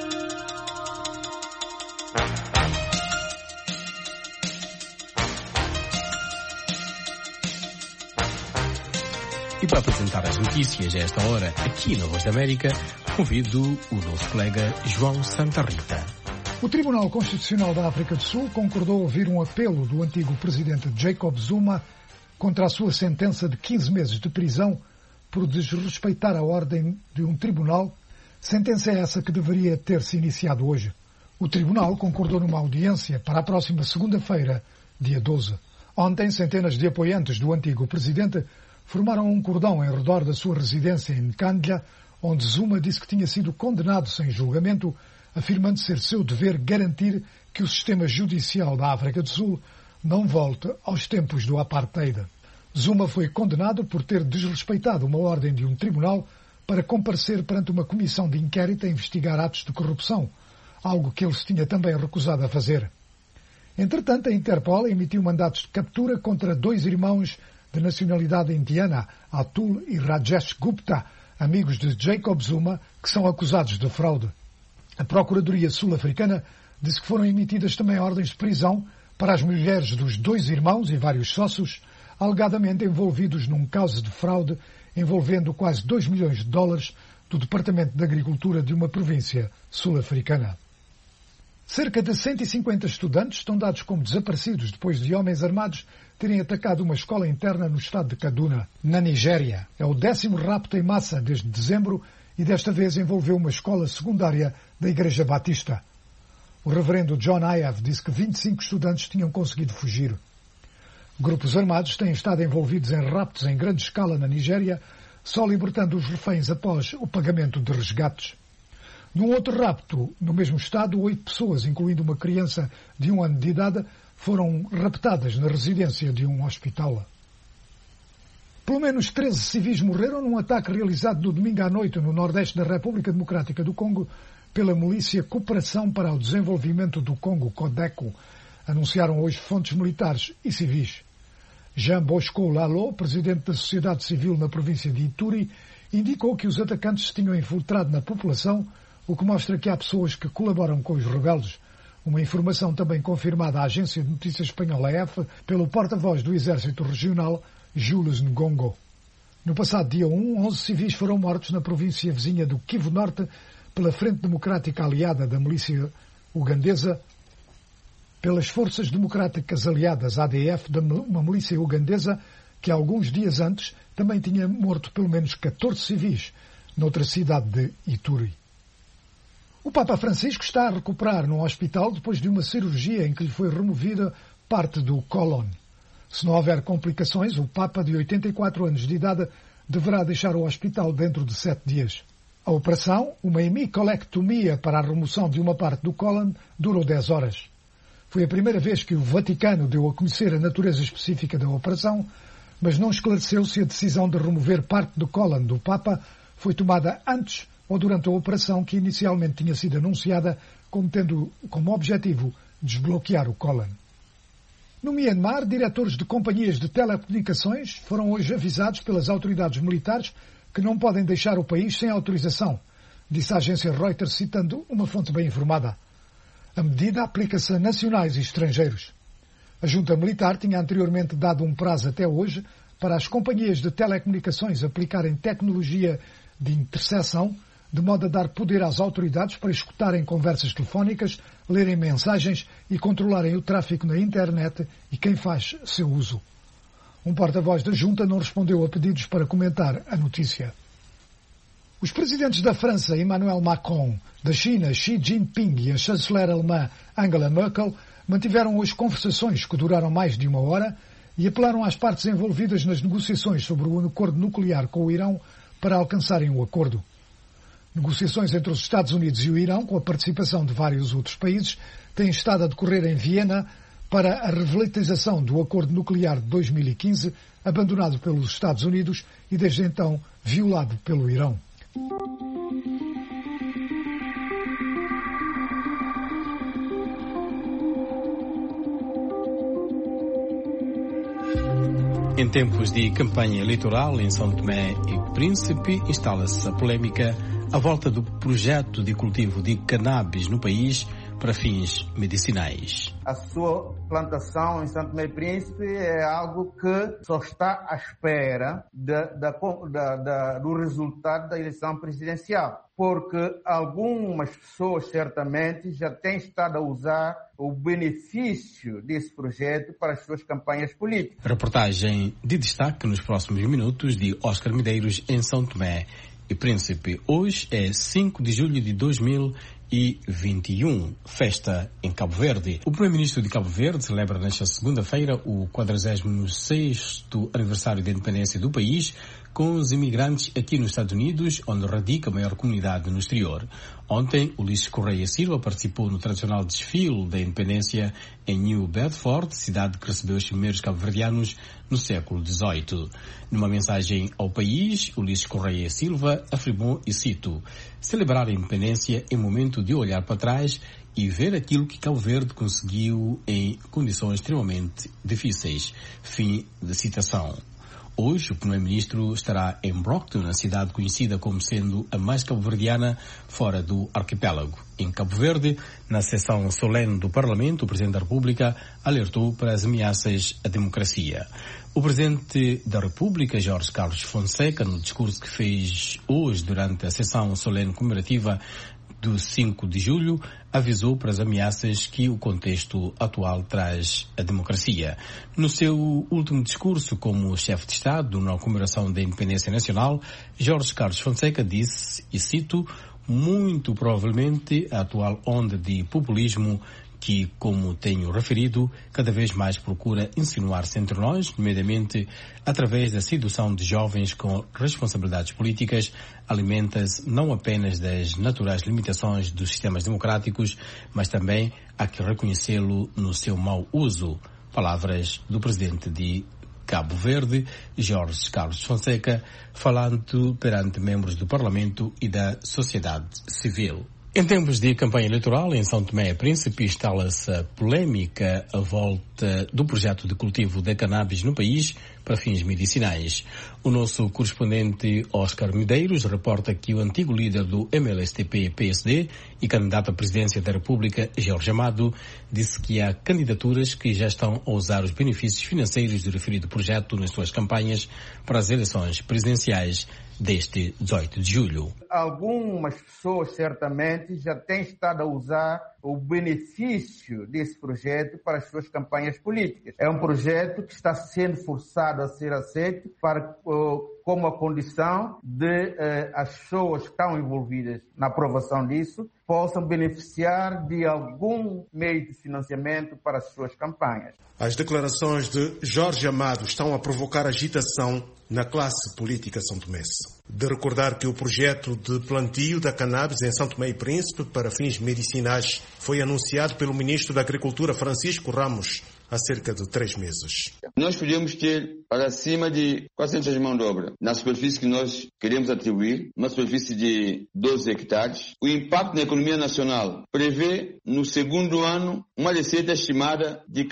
E para apresentar as notícias a esta hora aqui na Voz da América, convido o nosso colega João Santa Rita. O Tribunal Constitucional da África do Sul concordou ouvir um apelo do antigo presidente Jacob Zuma contra a sua sentença de 15 meses de prisão por desrespeitar a ordem de um tribunal, sentença essa que deveria ter-se iniciado hoje. O tribunal concordou numa audiência para a próxima segunda-feira, dia 12. Ontem, centenas de apoiantes do antigo presidente formaram um cordão em redor da sua residência em Nkandla, onde Zuma disse que tinha sido condenado sem julgamento, afirmando ser seu dever garantir que o sistema judicial da África do Sul não volte aos tempos do apartheid. Zuma foi condenado por ter desrespeitado uma ordem de um tribunal para comparecer perante uma comissão de inquérito a investigar atos de corrupção, algo que ele se tinha também recusado a fazer. Entretanto, a Interpol emitiu mandatos de captura contra 2 irmãos de nacionalidade indiana, Atul e Rajesh Gupta, amigos de Jacob Zuma, que são acusados de fraude. A Procuradoria Sul-Africana disse que foram emitidas também ordens de prisão para as mulheres dos 2 irmãos e vários sócios, alegadamente envolvidos num caso de fraude envolvendo quase $2 milhões do Departamento de Agricultura de uma província sul-africana. Cerca de 150 estudantes estão dados como desaparecidos depois de homens armados terem atacado uma escola interna no estado de Kaduna, na Nigéria. É o 10º rapto em massa desde dezembro e desta vez envolveu uma escola secundária da Igreja Batista. O reverendo John Ayav disse que 25 estudantes tinham conseguido fugir. Grupos armados têm estado envolvidos em raptos em grande escala na Nigéria, só libertando os reféns após o pagamento de resgates. Num outro rapto, no mesmo estado, 8 pessoas, incluindo uma criança de 1 ano de idade, foram raptadas na residência de um hospital. Pelo menos 13 civis morreram num ataque realizado no domingo à noite no nordeste da República Democrática do Congo pela milícia Cooperação para o Desenvolvimento do Congo, CODECO, anunciaram hoje fontes militares e civis. Jean Bosco Lalo, presidente da sociedade civil na província de Ituri, indicou que os atacantes se tinham infiltrado na população, o que mostra que há pessoas que colaboram com os rebeldes. Uma informação também confirmada à agência de notícias espanhola EF pelo porta-voz do Exército Regional, Jules Ngongo. No passado dia 1, 11 civis foram mortos na província vizinha do Kivu Norte pela Frente Democrática Aliada da milícia ugandesa, pelas Forças Democráticas Aliadas, ADF, de uma milícia ugandesa que alguns dias antes também tinha morto pelo menos 14 civis noutra cidade de Ituri. O Papa Francisco está a recuperar num hospital depois de uma cirurgia em que lhe foi removida parte do cólon. Se não houver complicações, o Papa, de 84 anos de idade, deverá deixar o hospital dentro de 7 dias. A operação, uma hemicolectomia para a remoção de uma parte do cólon, durou 10 horas. Foi a primeira vez que o Vaticano deu a conhecer a natureza específica da operação, mas não esclareceu se a decisão de remover parte do cólon do Papa foi tomada antes ou durante a operação que inicialmente tinha sido anunciada como tendo como objetivo desbloquear o cólon. No Myanmar, diretores de companhias de telecomunicações foram hoje avisados pelas autoridades militares que não podem deixar o país sem autorização, disse a agência Reuters citando uma fonte bem informada. A medida aplica-se a nacionais e estrangeiros. A junta militar tinha anteriormente dado um prazo até hoje para as companhias de telecomunicações aplicarem tecnologia de interseção, de modo a dar poder às autoridades para escutarem conversas telefónicas, lerem mensagens e controlarem o tráfego na internet e quem faz seu uso. Um porta-voz da junta não respondeu a pedidos para comentar a notícia. Os presidentes da França, Emmanuel Macron, da China, Xi Jinping e a chanceler alemã Angela Merkel mantiveram hoje conversações que duraram mais de uma hora e apelaram às partes envolvidas nas negociações sobre o acordo nuclear com o Irão para alcançarem o acordo. Negociações entre os Estados Unidos e o Irão, com a participação de vários outros países, têm estado a decorrer em Viena para a revitalização do acordo nuclear de 2015, abandonado pelos Estados Unidos e desde então violado pelo Irão. Em tempos de campanha eleitoral em São Tomé e Príncipe, instala-se a polémica à volta do projeto de cultivo de cannabis no país para fins medicinais. A sua plantação em São Tomé e Príncipe é algo que só está à espera do resultado da eleição presidencial, porque algumas pessoas certamente já têm estado a usar o benefício desse projeto para as suas campanhas políticas. Reportagem de destaque nos próximos minutos de Oscar Medeiros em São Tomé e Príncipe. Hoje é 5 de julho de 2021, festa em Cabo Verde. O primeiro-ministro de Cabo Verde celebra nesta segunda-feira o 46º aniversário da independência do país, com os imigrantes aqui nos Estados Unidos, onde radica a maior comunidade no exterior. Ontem, Ulisses Correia Silva participou no tradicional desfile da independência em New Bedford, cidade que recebeu os primeiros cabo-verdianos no século XVIII. Numa mensagem ao país, Ulisses Correia Silva afirmou, e cito, celebrar a independência é momento de olhar para trás e ver aquilo que Cabo Verde conseguiu em condições extremamente difíceis. Fim de citação. Hoje, o primeiro-ministro estará em Brockton, a cidade conhecida como sendo a mais cabo-verdiana fora do arquipélago. Em Cabo Verde, na sessão solene do Parlamento, o Presidente da República alertou para as ameaças à democracia. O Presidente da República, Jorge Carlos Fonseca, no discurso que fez hoje durante a sessão solene comemorativa do 5 de julho, avisou para as ameaças que o contexto atual traz à democracia. No seu último discurso como chefe de Estado na comemoração da independência nacional, Jorge Carlos Fonseca disse, e cito, muito provavelmente a atual onda de populismo que, como tenho referido, cada vez mais procura insinuar-se entre nós, nomeadamente através da sedução de jovens com responsabilidades políticas, alimenta-se não apenas das naturais limitações dos sistemas democráticos, mas também há que reconhecê-lo no seu mau uso. Palavras do presidente de Cabo Verde, Jorge Carlos Fonseca, falando perante membros do Parlamento e da sociedade civil. Em tempos de campanha eleitoral em São Tomé e Príncipe, instala-se a polémica à volta do projeto de cultivo de cannabis no país para fins medicinais. O nosso correspondente Oscar Medeiros reporta que o antigo líder do MLSTP-PSD e candidato à presidência da República, Jorge Amado, disse que há candidaturas que já estão a usar os benefícios financeiros do referido projeto nas suas campanhas para as eleições presidenciais deste 18 de julho. Algumas pessoas certamente já têm estado a usar o benefício desse projeto para as suas campanhas políticas. É um projeto que está sendo forçado a ser aceito como a condição de as pessoas que estão envolvidas na aprovação disso possam beneficiar de algum meio de financiamento para as suas campanhas. As declarações de Jorge Amado estão a provocar agitação na classe política são-tomense. De recordar que o projeto de plantio da cannabis em São Tomé e Príncipe para fins medicinais foi anunciado pelo Ministro da Agricultura, Francisco Ramos, há cerca de 3 meses. Nós podemos ter para cima de 400 mãos de obra. Na superfície que nós queremos atribuir, uma superfície de 12 hectares. O impacto na economia nacional prevê, no segundo ano, uma receita estimada de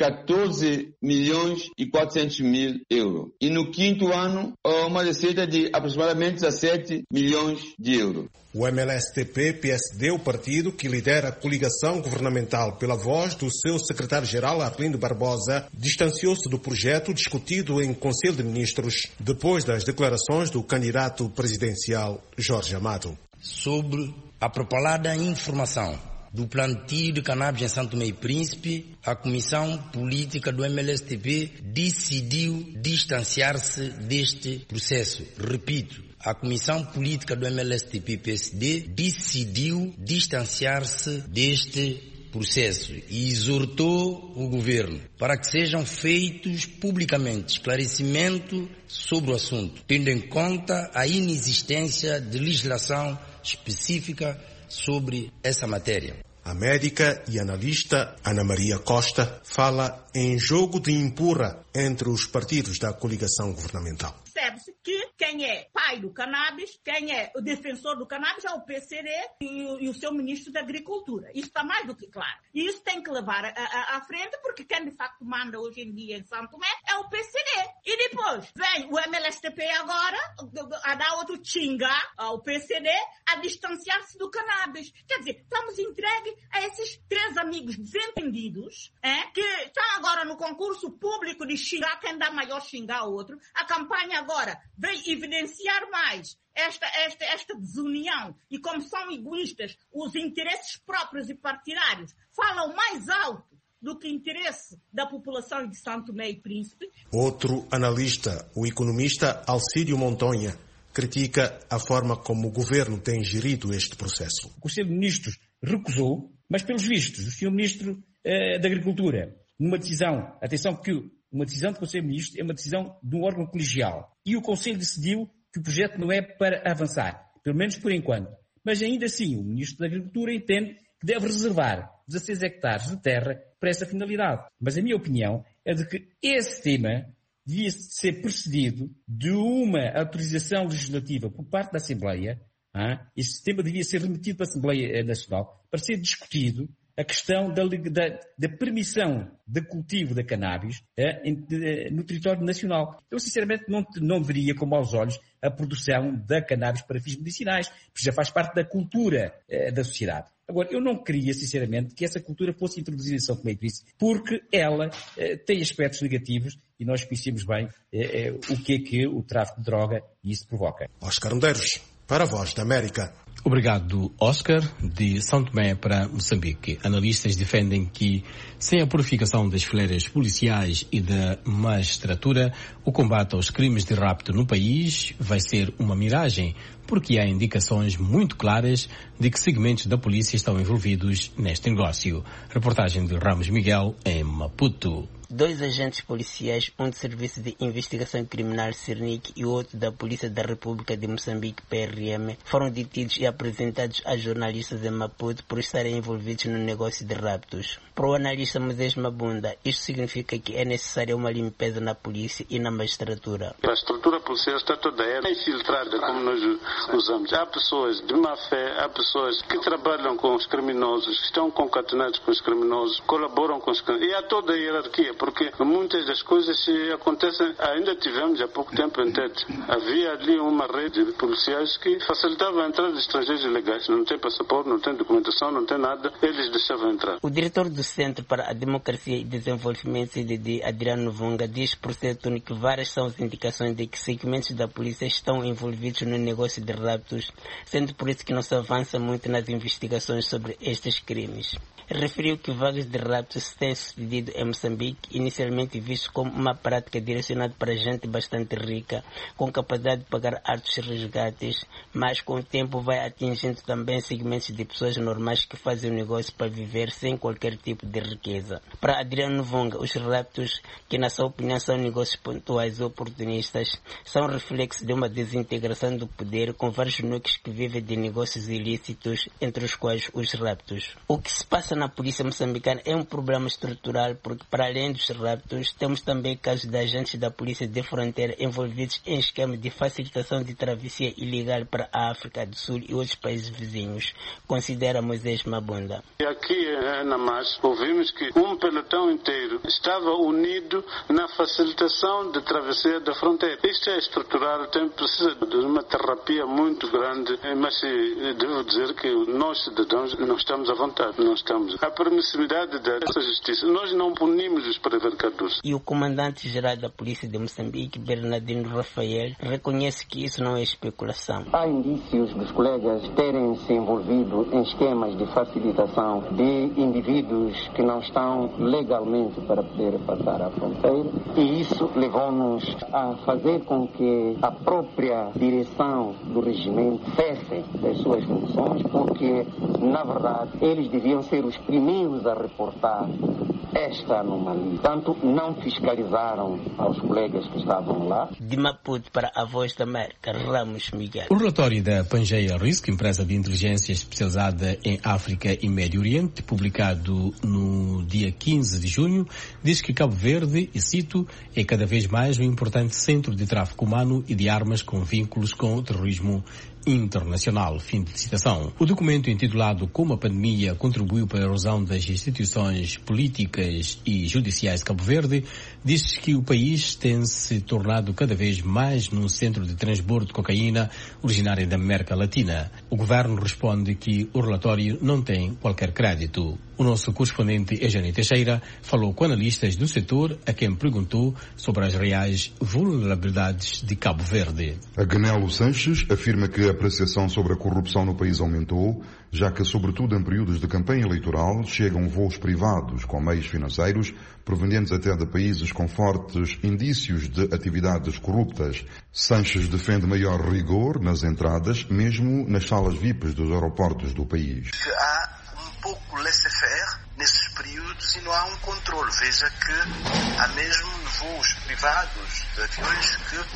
14 milhões e 400 mil euros. E no quinto ano, uma receita de aproximadamente 17 milhões de euros. O MLSTP-PSD, o partido que lidera a coligação governamental pela voz do seu secretário-geral Arlindo Barbosa, distanciou-se do projeto discutido em Conselho de Ministros depois das declarações do candidato presidencial Jorge Amado. Sobre a propalada informação do plantio de cannabis em Santo Tomé e Príncipe, a Comissão Política do MLSTP decidiu distanciar-se deste processo. Repito, a Comissão Política do MLSTP-PSD decidiu distanciar-se deste processo e exortou o governo para que sejam feitos publicamente esclarecimentos sobre o assunto, tendo em conta a inexistência de legislação específica sobre essa matéria. A médica e analista Ana Maria Costa fala em jogo de empurra entre os partidos da coligação governamental. Percebe-se que quem é pai do cannabis, quem é o defensor do cannabis é o PCD e o seu ministro da Agricultura. Isso está mais do que claro. E isso tem que levar à frente, porque quem de facto manda hoje em dia em Santo Tomé é o PCD. E depois vem o MLSTP agora a dar outro tinga ao PCD a distanciar-se do cannabis. Quer dizer, estamos entregues a esses três amigos desentendidos que estão agora no concurso público de xingar quem dá maior xingar ao outro. A campanha agora vem evidenciar mais esta desunião e como são egoístas os interesses próprios e partidários falam mais alto do que o interesse da população de Santo Tomé e Príncipe. Outro analista, o economista Alcídio Montonha, critica a forma como o governo tem gerido este processo. O Conselho de Ministros recusou, mas pelos vistos, o Sr. Ministro da Agricultura, numa decisão, atenção que uma decisão do Conselho de Ministros é uma decisão de um órgão colegial. E o Conselho decidiu que o projeto não é para avançar, pelo menos por enquanto. Mas ainda assim, o Ministro da Agricultura entende que deve reservar 16 hectares de terra para essa finalidade. Mas a minha opinião é de que esse tema devia ser precedido de uma autorização legislativa por parte da Assembleia. Esse tema devia ser remetido para a Assembleia Nacional para ser discutido a questão da permissão de cultivo da cannabis no território nacional. Eu, sinceramente, não veria com maus olhos a produção da cannabis para fins medicinais, porque já faz parte da cultura da sociedade. Agora, eu não queria, sinceramente, que essa cultura fosse introduzida em São Tomé e Príncipe, porque ela tem aspectos negativos e nós conhecemos bem o que é que o tráfico de droga isso provoca. Oscar Medeiros, para a Voz da América. Obrigado, Oscar. De São Tomé para Moçambique, analistas defendem que, sem a purificação das fileiras policiais e da magistratura, o combate aos crimes de rapto no país vai ser uma miragem, porque há indicações muito claras de que segmentos da polícia estão envolvidos neste negócio. Reportagem de Ramos Miguel, em Maputo. 2 agentes policiais, um do Serviço de Investigação Criminal CERNIC e outro da Polícia da República de Moçambique, PRM, foram detidos e apresentados a jornalistas em Maputo por estarem envolvidos no negócio de raptos. Para o analista Moisés Mabunda, isto significa que é necessária uma limpeza na polícia e na magistratura. A estrutura policial está toda infiltrada, como nós usamos. Há pessoas de má fé, há pessoas que trabalham com os criminosos, estão concatenados com os criminosos, colaboram com os criminosos. E há toda a hierarquia, porque muitas das coisas acontecem, ainda tivemos há pouco tempo em Tete. Havia ali uma rede de policiais que facilitava a entrada de estrangeiros ilegais. Não tem passaporte, não tem documentação, não tem nada, eles deixavam entrar. O diretor do Centro para a Democracia e Desenvolvimento, CDD, Adriano Vunga, diz por certo que várias são as indicações de que segmentos da polícia estão envolvidos no negócio de raptos, sendo por isso que não se avança muito nas investigações sobre estes crimes. Referiu que vagas de raptos têm sucedido em Moçambique, inicialmente visto como uma prática direcionada para gente bastante rica, com capacidade de pagar altos resgates, mas com o tempo vai atingindo também segmentos de pessoas normais que fazem o negócio para viver sem qualquer tipo de riqueza. Para Adriano Vunga, os raptos, que na sua opinião são negócios pontuais e oportunistas, são reflexo de uma desintegração do poder com vários núcleos que vivem de negócios ilícitos, entre os quais os raptos. O que se passa na polícia moçambicana é um problema estrutural, porque para além dos raptos, temos também casos de agentes da polícia de fronteira envolvidos em esquemas de facilitação de travessia ilegal para a África do Sul e outros países vizinhos, considera Moisés Mabunda. E aqui em Namas ouvimos que um pelotão inteiro estava unido na facilitação de travessia da fronteira. Isto é estrutural, precisa de uma terapia muito grande, mas devo dizer que nós cidadãos não estamos à vontade, não estamos. A permissividade dessa justiça, nós não punimos os prevaricadores. E o comandante-geral da Polícia de Moçambique, Bernardino Rafael, reconhece que isso não é especulação. Há indícios dos colegas terem se envolvido em esquemas de facilitação de indivíduos que não estão legalmente para poder passar a fronteira, e isso levou-nos a fazer com que a própria direção do regimento cesse das suas funções, porque, na verdade, eles deviam ser os primeiros a reportar esta anomalia. Portanto, não fiscalizaram aos colegas que estavam lá. De Maputo para a Voz da América, Ramos Miguel. O relatório da Pangaea Risk, empresa de inteligência especializada em África e Médio Oriente, publicado no dia 15 de junho, diz que Cabo Verde, e cito, é cada vez mais um importante centro de tráfico humano e de armas com vínculos com o terrorismo internacional. Fim de citação. O documento, intitulado Como a Pandemia Contribuiu para a Erosão das Instituições Políticas e Judiciais de Cabo Verde, diz que o país tem se tornado cada vez mais num centro de transbordo de cocaína originária da América Latina. O governo responde que o relatório não tem qualquer crédito. O nosso correspondente Eugênio Teixeira falou com analistas do setor, a quem perguntou sobre as reais vulnerabilidades de Cabo Verde. Agnello Sanches afirma que a apreciação sobre a corrupção no país aumentou, já que, sobretudo em períodos de campanha eleitoral, chegam voos privados com meios financeiros, provenientes até de países com fortes indícios de atividades corruptas. Sanches defende maior rigor nas entradas, mesmo nas salas VIPs dos aeroportos do país. Há um pouco laissez-faire nesses períodos e não há um controle. Veja que há mesmo voos privados de aviões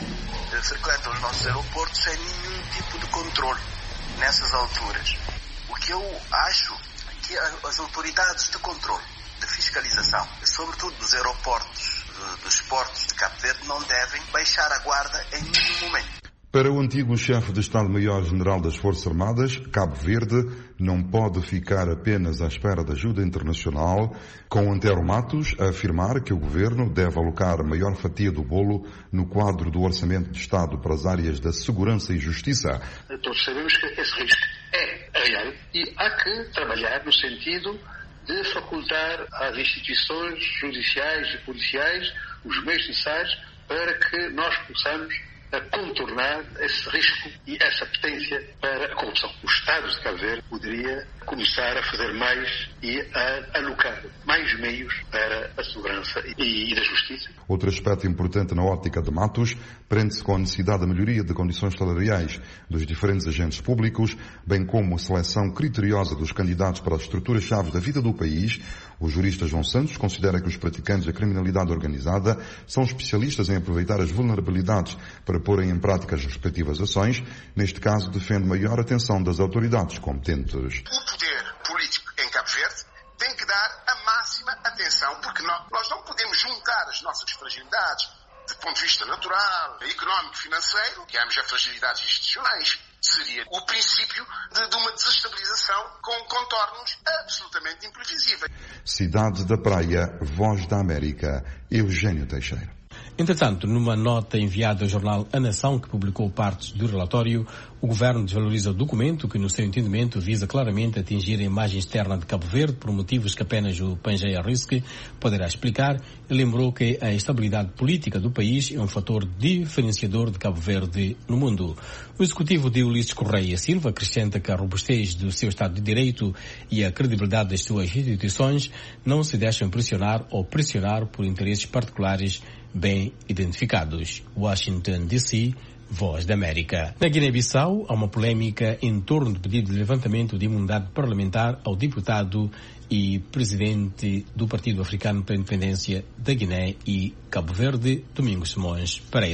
que frequentam os nossos aeroportos sem nenhum tipo de controle nessas alturas. O que eu acho é que as autoridades de controle, de fiscalização, sobretudo dos aeroportos, dos portos de Cabo Verde, não devem baixar a guarda em nenhum momento. Para o antigo chefe de Estado-Maior-General das Forças Armadas, Cabo Verde não pode ficar apenas à espera de ajuda internacional, com Antero Matos a afirmar que o governo deve alocar a maior fatia do bolo no quadro do Orçamento de Estado para as áreas da segurança e justiça. Todos sabemos que esse risco é real e há que trabalhar no sentido de facultar às instituições judiciais e policiais os meios necessários para que nós possamos a contornar esse risco e essa potência para a corrupção. O Estado de Cabo Verde poderia começar a fazer mais e a alocar mais meios para a segurança e da justiça. Outro aspecto importante na ótica de Matos prende-se com a necessidade da melhoria de condições salariais dos diferentes agentes públicos, bem como a seleção criteriosa dos candidatos para as estruturas-chave da vida do país. O jurista João Santos considera que os praticantes da criminalidade organizada são especialistas em aproveitar as vulnerabilidades para porem em prática as respectivas ações. Neste caso, defende maior atenção das autoridades competentes. O poder político em Cabo Verde tem que dar a máxima atenção, porque nós não podemos juntar as nossas fragilidades de ponto de vista natural, económico, financeiro, digamos, a fragilidades institucionais. Seria o princípio de uma desestabilização com contornos absolutamente imprevisíveis. Cidade da Praia, Voz da América, Eugênio Teixeira. Entretanto, numa nota enviada ao jornal A Nação, que publicou partes do relatório, o governo desvaloriza o documento que, no seu entendimento, visa claramente atingir a imagem externa de Cabo Verde por motivos que apenas o Pangaea Risk poderá explicar, e lembrou que a estabilidade política do país é um fator diferenciador de Cabo Verde no mundo. O executivo de Ulisses Correia Silva acrescenta que a robustez do seu Estado de Direito e a credibilidade das suas instituições não se deixam pressionar ou pressionar por interesses particulares bem identificados. Washington, D.C., Voz da América. Na Guiné-Bissau, há uma polêmica em torno do pedido de levantamento de imunidade parlamentar ao deputado e presidente do Partido Africano para a Independência da Guiné e Cabo Verde, Domingos Simões Pereira.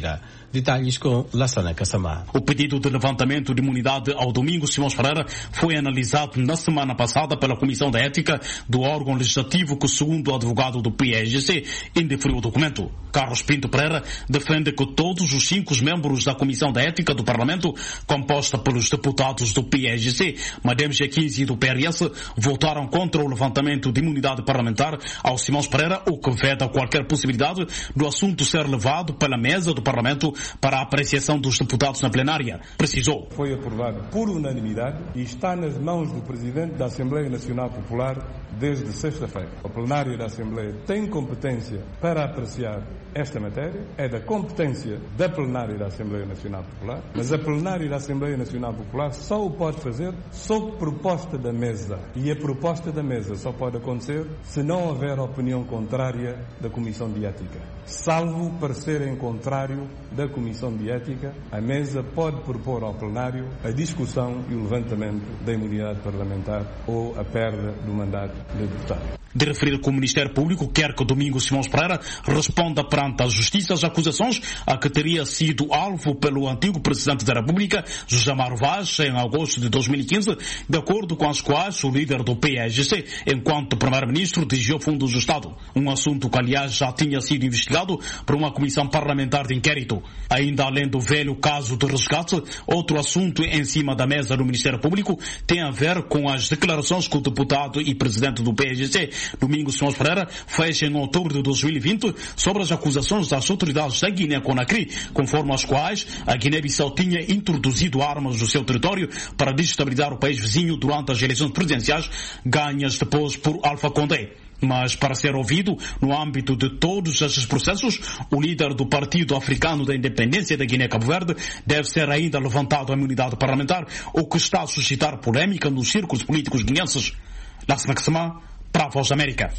Detalhes com Lassana Kassamá. O pedido de levantamento de imunidade ao Domingos Simões Pereira foi analisado na semana passada pela Comissão de Ética do órgão legislativo que, segundo o advogado do PSGC, indeferiu o documento. Carlos Pinto Pereira defende que todos os 5 membros da Comissão de Ética do Parlamento, composta pelos deputados do PSGC, Madem G15 e do PRS, votaram contra o levantamento de imunidade parlamentar ao Simões Pereira, o que veda qualquer possibilidade do assunto ser levado pela mesa do Parlamento para a apreciação dos deputados na plenária. Precisou. Foi aprovado por unanimidade e está nas mãos do Presidente da Assembleia Nacional Popular desde sexta-feira. A plenária da Assembleia tem competência para apreciar esta matéria, é da competência da plenária da Assembleia Nacional Popular, mas a plenária da Assembleia Nacional Popular só o pode fazer sob proposta da mesa. E a proposta da mesa só pode acontecer se não houver opinião contrária da Comissão de Ética. Salvo parecer em contrário da Comissão de Ética, a mesa pode propor ao plenário a discussão e o levantamento da imunidade parlamentar ou a perda do mandato de deputado. De referir que o Ministério Público quer que Domingos Simões Pereira responda perante a Justiça às acusações a que teria sido alvo pelo antigo Presidente da República, José Mário Vaz, em agosto de 2015, de acordo com as quais o líder do PSGC, enquanto Primeiro-Ministro, desviou fundos do Estado. Um assunto que, aliás, já tinha sido investigado por uma comissão parlamentar de inquérito. Ainda além do velho caso de resgate, outro assunto em cima da mesa do Ministério Público tem a ver com as declarações que o deputado e presidente do PSGC, Domingos Simões Pereira, fez em outubro de 2020 sobre as acusações das autoridades da Guiné-Conakry, conforme as quais a Guiné-Bissau tinha introduzido armas no seu território para desestabilizar o país vizinho durante as eleições presidenciais ganhas depois por Alpha Condé. Mas para ser ouvido no âmbito de todos estes processos, o líder do Partido Africano da Independência da Guiné-Cabo Verde deve ser ainda levantado a imunidade parlamentar, o que está a suscitar polêmica nos círculos políticos guineenses. Lassana Kassamá, para a Voz da América.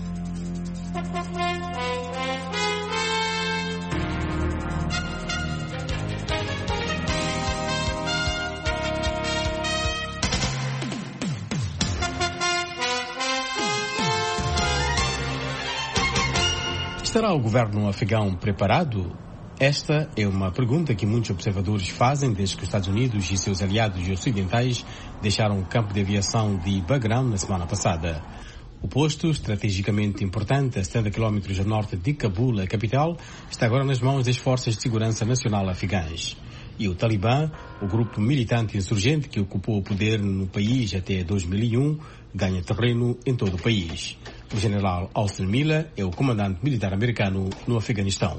Estará o governo afegão preparado? Esta é uma pergunta que muitos observadores fazem desde que os Estados Unidos e seus aliados ocidentais deixaram o campo de aviação de Bagram na semana passada. O posto, estrategicamente importante a 70 km a norte de Cabul, a capital, está agora nas mãos das Forças de Segurança Nacional afegãs. E o Talibã, o grupo militante insurgente que ocupou o poder no país até 2001, ganha terreno em todo o país. O general Austin Miller é o comandante militar americano no Afeganistão.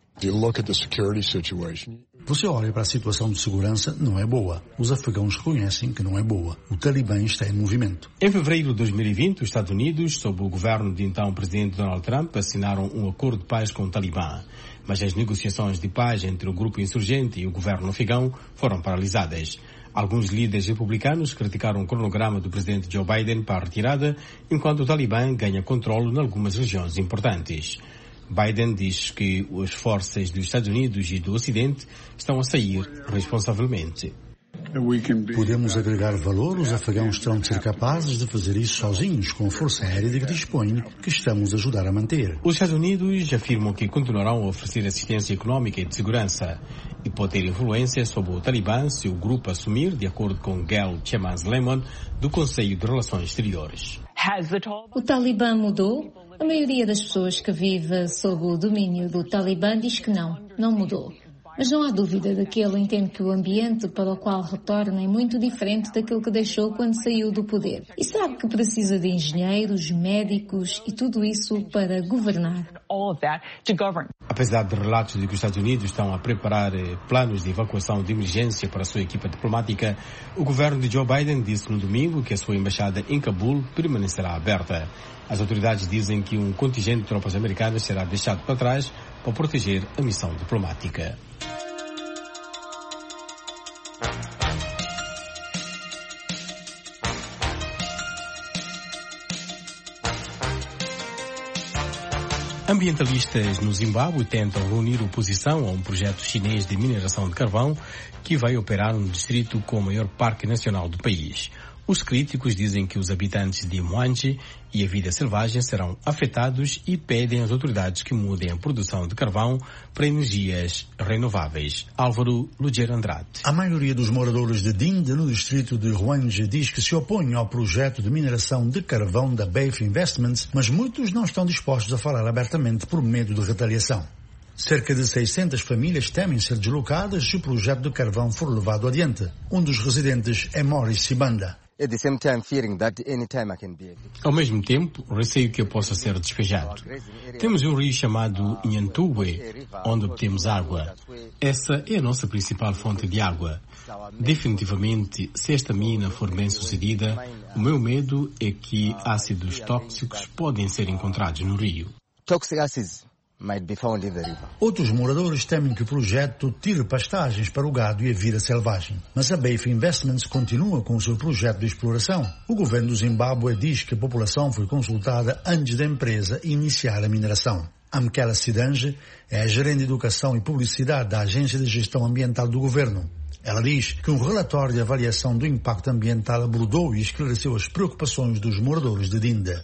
Você olha para a situação de segurança, não é boa. Os afegãos reconhecem que não é boa. O Talibã está em movimento. Em fevereiro de 2020, os Estados Unidos, sob o governo de então presidente Donald Trump, assinaram um acordo de paz com o Talibã. Mas as negociações de paz entre o grupo insurgente e o governo afegão foram paralisadas. Alguns líderes republicanos criticaram o cronograma do presidente Joe Biden para a retirada, enquanto o Talibã ganha controle em algumas regiões importantes. Biden diz que as forças dos Estados Unidos e do Ocidente estão a sair responsavelmente. Podemos agregar valor, os afegãos terão de ser capazes de fazer isso sozinhos, com a força aérea de que dispõem, que estamos a ajudar a manter. Os Estados Unidos afirmam que continuarão a oferecer assistência económica e de segurança e pode ter influência sobre o Talibã se o grupo assumir, de acordo com Gail Chemans-Lemon, do Conselho de Relações Exteriores. O Talibã mudou? A maioria das pessoas que vive sob o domínio do Talibã diz que não mudou. Mas não há dúvida de que ele entende que o ambiente para o qual retorna é muito diferente daquilo que deixou quando saiu do poder. E sabe que precisa de engenheiros, médicos e tudo isso para governar. Apesar de relatos de que os Estados Unidos estão a preparar planos de evacuação de emergência para a sua equipa diplomática, o governo de Joe Biden disse no domingo que a sua embaixada em Cabul permanecerá aberta. As autoridades dizem que um contingente de tropas americanas será deixado para trás para proteger a missão diplomática. Ambientalistas no Zimbábue tentam reunir oposição a um projeto chinês de mineração de carvão que vai operar no distrito com o maior parque nacional do país. Os críticos dizem que os habitantes de Moange e a vida selvagem serão afetados e pedem às autoridades que mudem a produção de carvão para energias renováveis. Álvaro Luger Andrade. A maioria dos moradores de Dinde, no distrito de Ruange, diz que se opõem ao projeto de mineração de carvão da Bafe Investments, mas muitos não estão dispostos a falar abertamente por medo de retaliação. Cerca de 600 famílias temem ser deslocadas se o projeto de carvão for levado adiante. Um dos residentes é Morris Sibanda. Ao mesmo tempo, receio que eu possa ser despejado. Temos um rio chamado Nhantuwe, onde obtemos água. Essa é a nossa principal fonte de água. Definitivamente, se esta mina for bem sucedida, o meu medo é que ácidos tóxicos podem ser encontrados no rio. Outros moradores temem que o projeto tire pastagens para o gado e a vida selvagem. Mas a Bafe Investments continua com o seu projeto de exploração. O governo do Zimbábue diz que a população foi consultada antes da empresa iniciar a mineração. Amkela Sidange é a gerente de educação e publicidade da Agência de Gestão Ambiental do governo. Ela diz que um relatório de avaliação do impacto ambiental abordou e esclareceu as preocupações dos moradores de Dinde.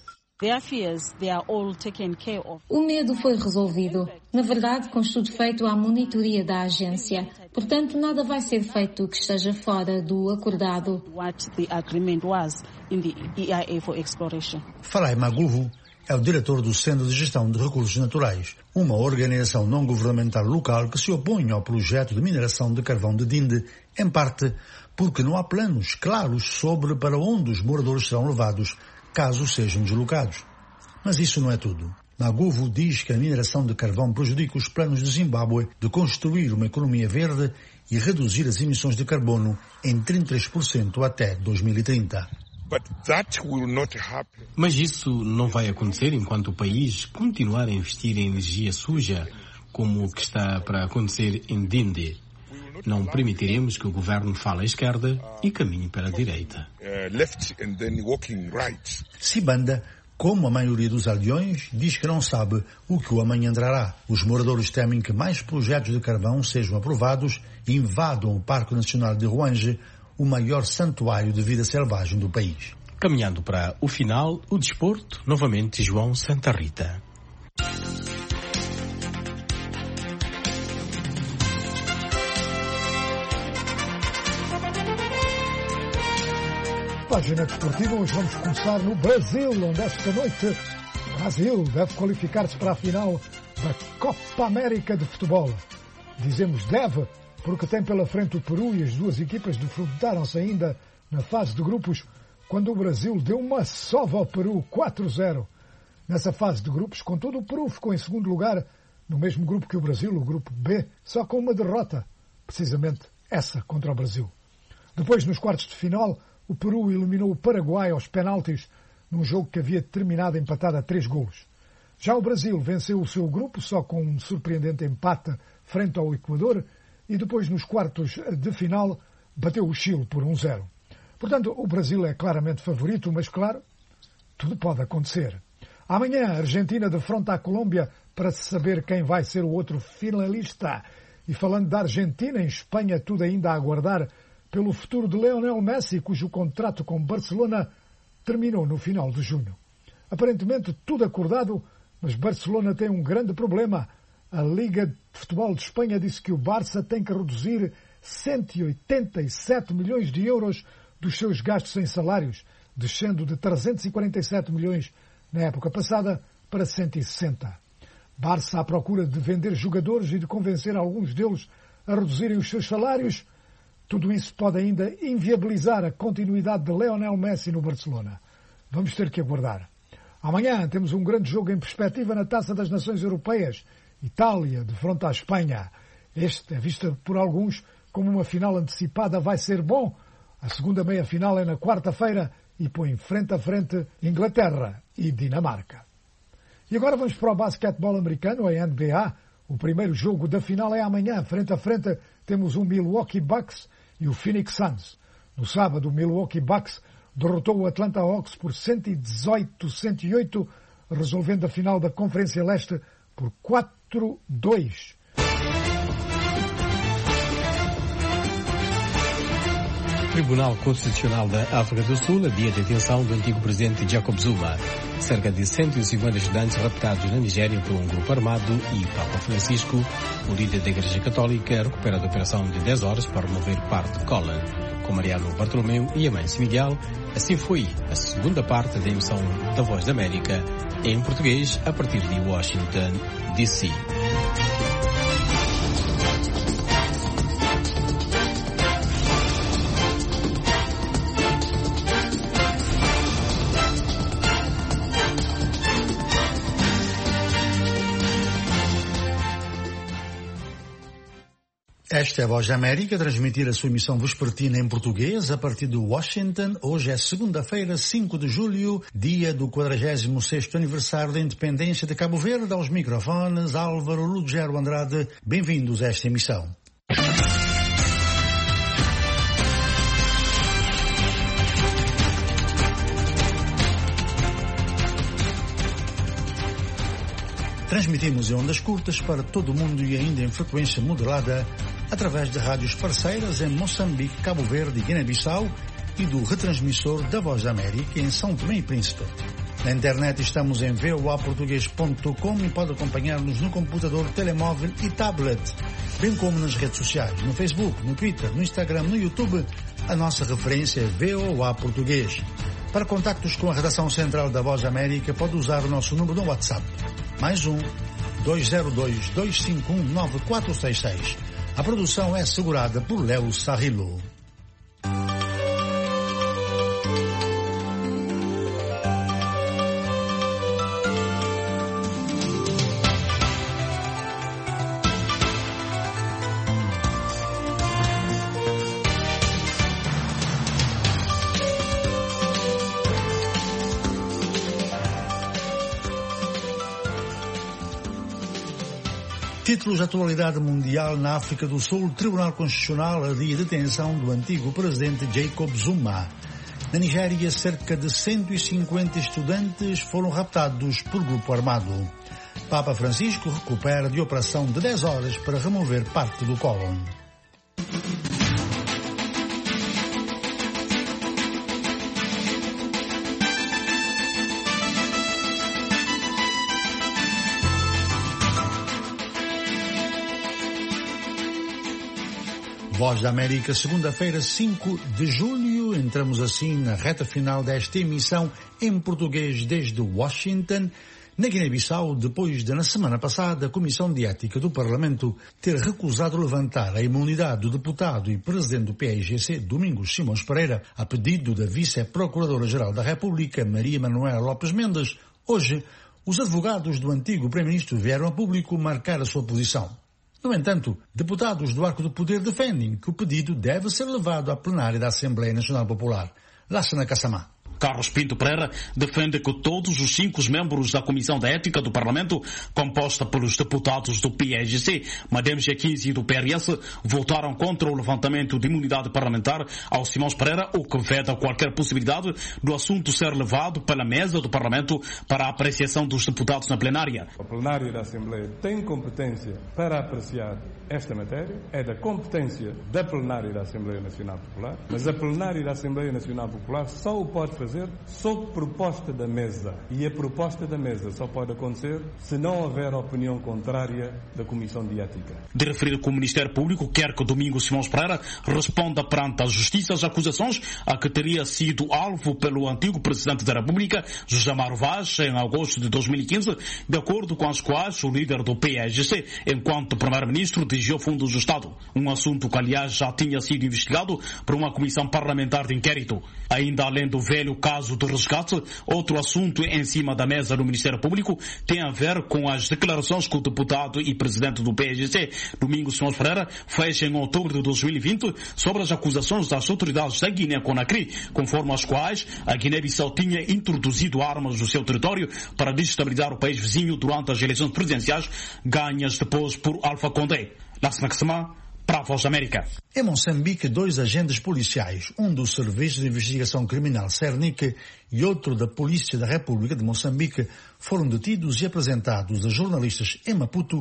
O medo foi resolvido. Na verdade, com estudo feito à monitoria da agência. Portanto, nada vai ser feito que esteja fora do acordado. Farai Maguvu é o diretor do Centro de Gestão de Recursos Naturais, uma organização não-governamental local que se opõe ao projeto de mineração de carvão de Dinde, em parte porque não há planos claros sobre para onde os moradores serão levados caso sejam deslocados. Mas isso não é tudo. Maguvu diz que a mineração de carvão prejudica os planos de Zimbábue de construir uma economia verde e reduzir as emissões de carbono em 33% até 2030. Mas isso não vai acontecer enquanto o país continuar a investir em energia suja, como o que está para acontecer em Dinde. Não permitiremos que o governo fale à esquerda e caminhe para a direita. Sibanda, como a maioria dos aldeões, diz que não sabe o que o amanhã trará. Os moradores temem que mais projetos de carvão sejam aprovados e invadam o Parque Nacional de Ruange, o maior santuário de vida selvagem do país. Caminhando para o final, o desporto, novamente João Santa Rita. Página desportiva, hoje vamos começar no Brasil, onde esta noite o Brasil deve qualificar-se para a final da Copa América de Futebol. Dizemos deve, porque tem pela frente o Peru e as duas equipas defrontaram-se ainda na fase de grupos, quando o Brasil deu uma sova ao Peru, 4-0. Nessa fase de grupos, contudo, o Peru ficou em segundo lugar, no mesmo grupo que o Brasil, o grupo B, só com uma derrota, precisamente essa contra o Brasil. Depois, nos quartos de final, o Peru eliminou o Paraguai aos penaltis num jogo que havia terminado empatado a 3 golos. Já o Brasil venceu o seu grupo só com um surpreendente empate frente ao Equador e depois nos quartos de final bateu o Chile por 1-0. Portanto, o Brasil é claramente favorito, mas claro, tudo pode acontecer. Amanhã a Argentina defronta a Colômbia para se saber quem vai ser o outro finalista. E falando da Argentina, em Espanha tudo ainda a aguardar pelo futuro de Lionel Messi, cujo contrato com Barcelona terminou no final de junho. Aparentemente tudo acordado, mas Barcelona tem um grande problema. A Liga de Futebol de Espanha disse que o Barça tem que reduzir 187 milhões de euros dos seus gastos em salários, descendo de 347 milhões na época passada para 160. Barça à procura de vender jogadores e de convencer alguns deles a reduzirem os seus salários. Tudo isso pode ainda inviabilizar a continuidade de Lionel Messi no Barcelona. Vamos ter que aguardar. Amanhã temos um grande jogo em perspectiva na Taça das Nações Europeias. Itália, de frente à Espanha. Este é visto por alguns como uma final antecipada. Vai ser bom. A segunda meia-final é na quarta-feira e põe frente a frente Inglaterra e Dinamarca. E agora vamos para o basquetebol americano, a NBA. O primeiro jogo da final é amanhã. Frente a frente temos o Milwaukee Bucks e o Phoenix Suns. No sábado, o Milwaukee Bucks derrotou o Atlanta Hawks por 118-108, resolvendo a final da Conferência Leste por 4-2. Tribunal Constitucional da África do Sul adia a detenção do antigo presidente Jacob Zuma. Cerca de 150 estudantes raptados na Nigéria por um grupo armado e Papa Francisco, o líder da Igreja Católica, recupera a operação de 10 horas para remover parte de Colin. Com Mariano Bartolomeu e Amâncio Miguel, assim foi a segunda parte da emissão da Voz da América em português a partir de Washington, D.C. Esta é a Voz da América, a transmitir a sua emissão vespertina em português a partir de Washington. Hoje é segunda-feira, 5 de julho, dia do 46º aniversário da independência de Cabo Verde. Aos microfones, Álvaro Lugero Andrade. Bem-vindos a esta emissão. Transmitimos em ondas curtas para todo o mundo e ainda em frequência modulada através de rádios parceiras em Moçambique, Cabo Verde e Guiné-Bissau e do retransmissor da Voz da América em São Tomé e Príncipe. Na internet estamos em voaportugues.com e pode acompanhar-nos no computador, telemóvel e tablet, bem como nas redes sociais, no Facebook, no Twitter, no Instagram, no YouTube. A nossa referência é VOA Português. Para contactos com a redação central da Voz da América, pode usar o nosso número no WhatsApp. Mais 202-251-9466. A produção é assegurada por Léo Sarrilo. Títulos de atualidade mundial na África do Sul. Tribunal Constitucional adia a detenção do antigo presidente Jacob Zuma. Na Nigéria, cerca de 150 estudantes foram raptados por grupo armado. Papa Francisco recupera de operação de 10 horas para remover parte do cólon. Voz da América, segunda-feira, 5 de julho. Entramos assim na reta final desta emissão em português desde Washington. Na Guiné-Bissau, depois de, na semana passada, a Comissão de Ética do Parlamento ter recusado levantar a imunidade do deputado e presidente do PAIGC, Domingos Simões Pereira, a pedido da Vice-Procuradora-Geral da República, Maria Manuela Lopes Mendes, hoje, os advogados do antigo Primeiro-Ministro vieram a público marcar a sua posição. No entanto, deputados do Arco do Poder defendem que o pedido deve ser levado à plenária da Assembleia Nacional Popular. Lassana Kassamá. Carlos Pinto Pereira defende que todos os 5 membros da Comissão da Ética do Parlamento, composta pelos deputados do PAIGC, Madem G15 e do PRS, votaram contra o levantamento de imunidade parlamentar ao Simões Pereira, o que veda qualquer possibilidade do assunto ser levado pela mesa do Parlamento para a apreciação dos deputados na plenária. A plenária da Assembleia tem competência para apreciar esta matéria, é da competência da plenária da Assembleia Nacional Popular, mas a plenária da Assembleia Nacional Popular só o pode fazer sob proposta da mesa. E a proposta da mesa só pode acontecer se não houver opinião contrária da Comissão de Ética. De referir que o Ministério Público quer que Domingos Simões Pereira responda perante a Justiça às acusações a que teria sido alvo pelo antigo Presidente da República, José Mário Vaz, em agosto de 2015, de acordo com as quais o líder do PAIGC, enquanto Primeiro-Ministro, dirigiu fundos do Estado. Um assunto que, aliás, já tinha sido investigado por uma comissão parlamentar de inquérito. Ainda além do velho caso de resgate, outro assunto em cima da mesa do Ministério Público tem a ver com as declarações que o deputado e presidente do PAIGC, Domingos Simões Pereira, fez em outubro de 2020 sobre as acusações das autoridades da Guiné-Conakry, conforme as quais a Guiné-Bissau tinha introduzido armas no seu território para desestabilizar o país vizinho durante as eleições presidenciais ganhas depois por Alpha Condé. Lassana Kassamá, para a Voz da América. Em Moçambique, 2 agentes policiais, um do Serviço de Investigação Criminal Cernic e outro da Polícia da República de Moçambique, foram detidos e apresentados a jornalistas em Maputo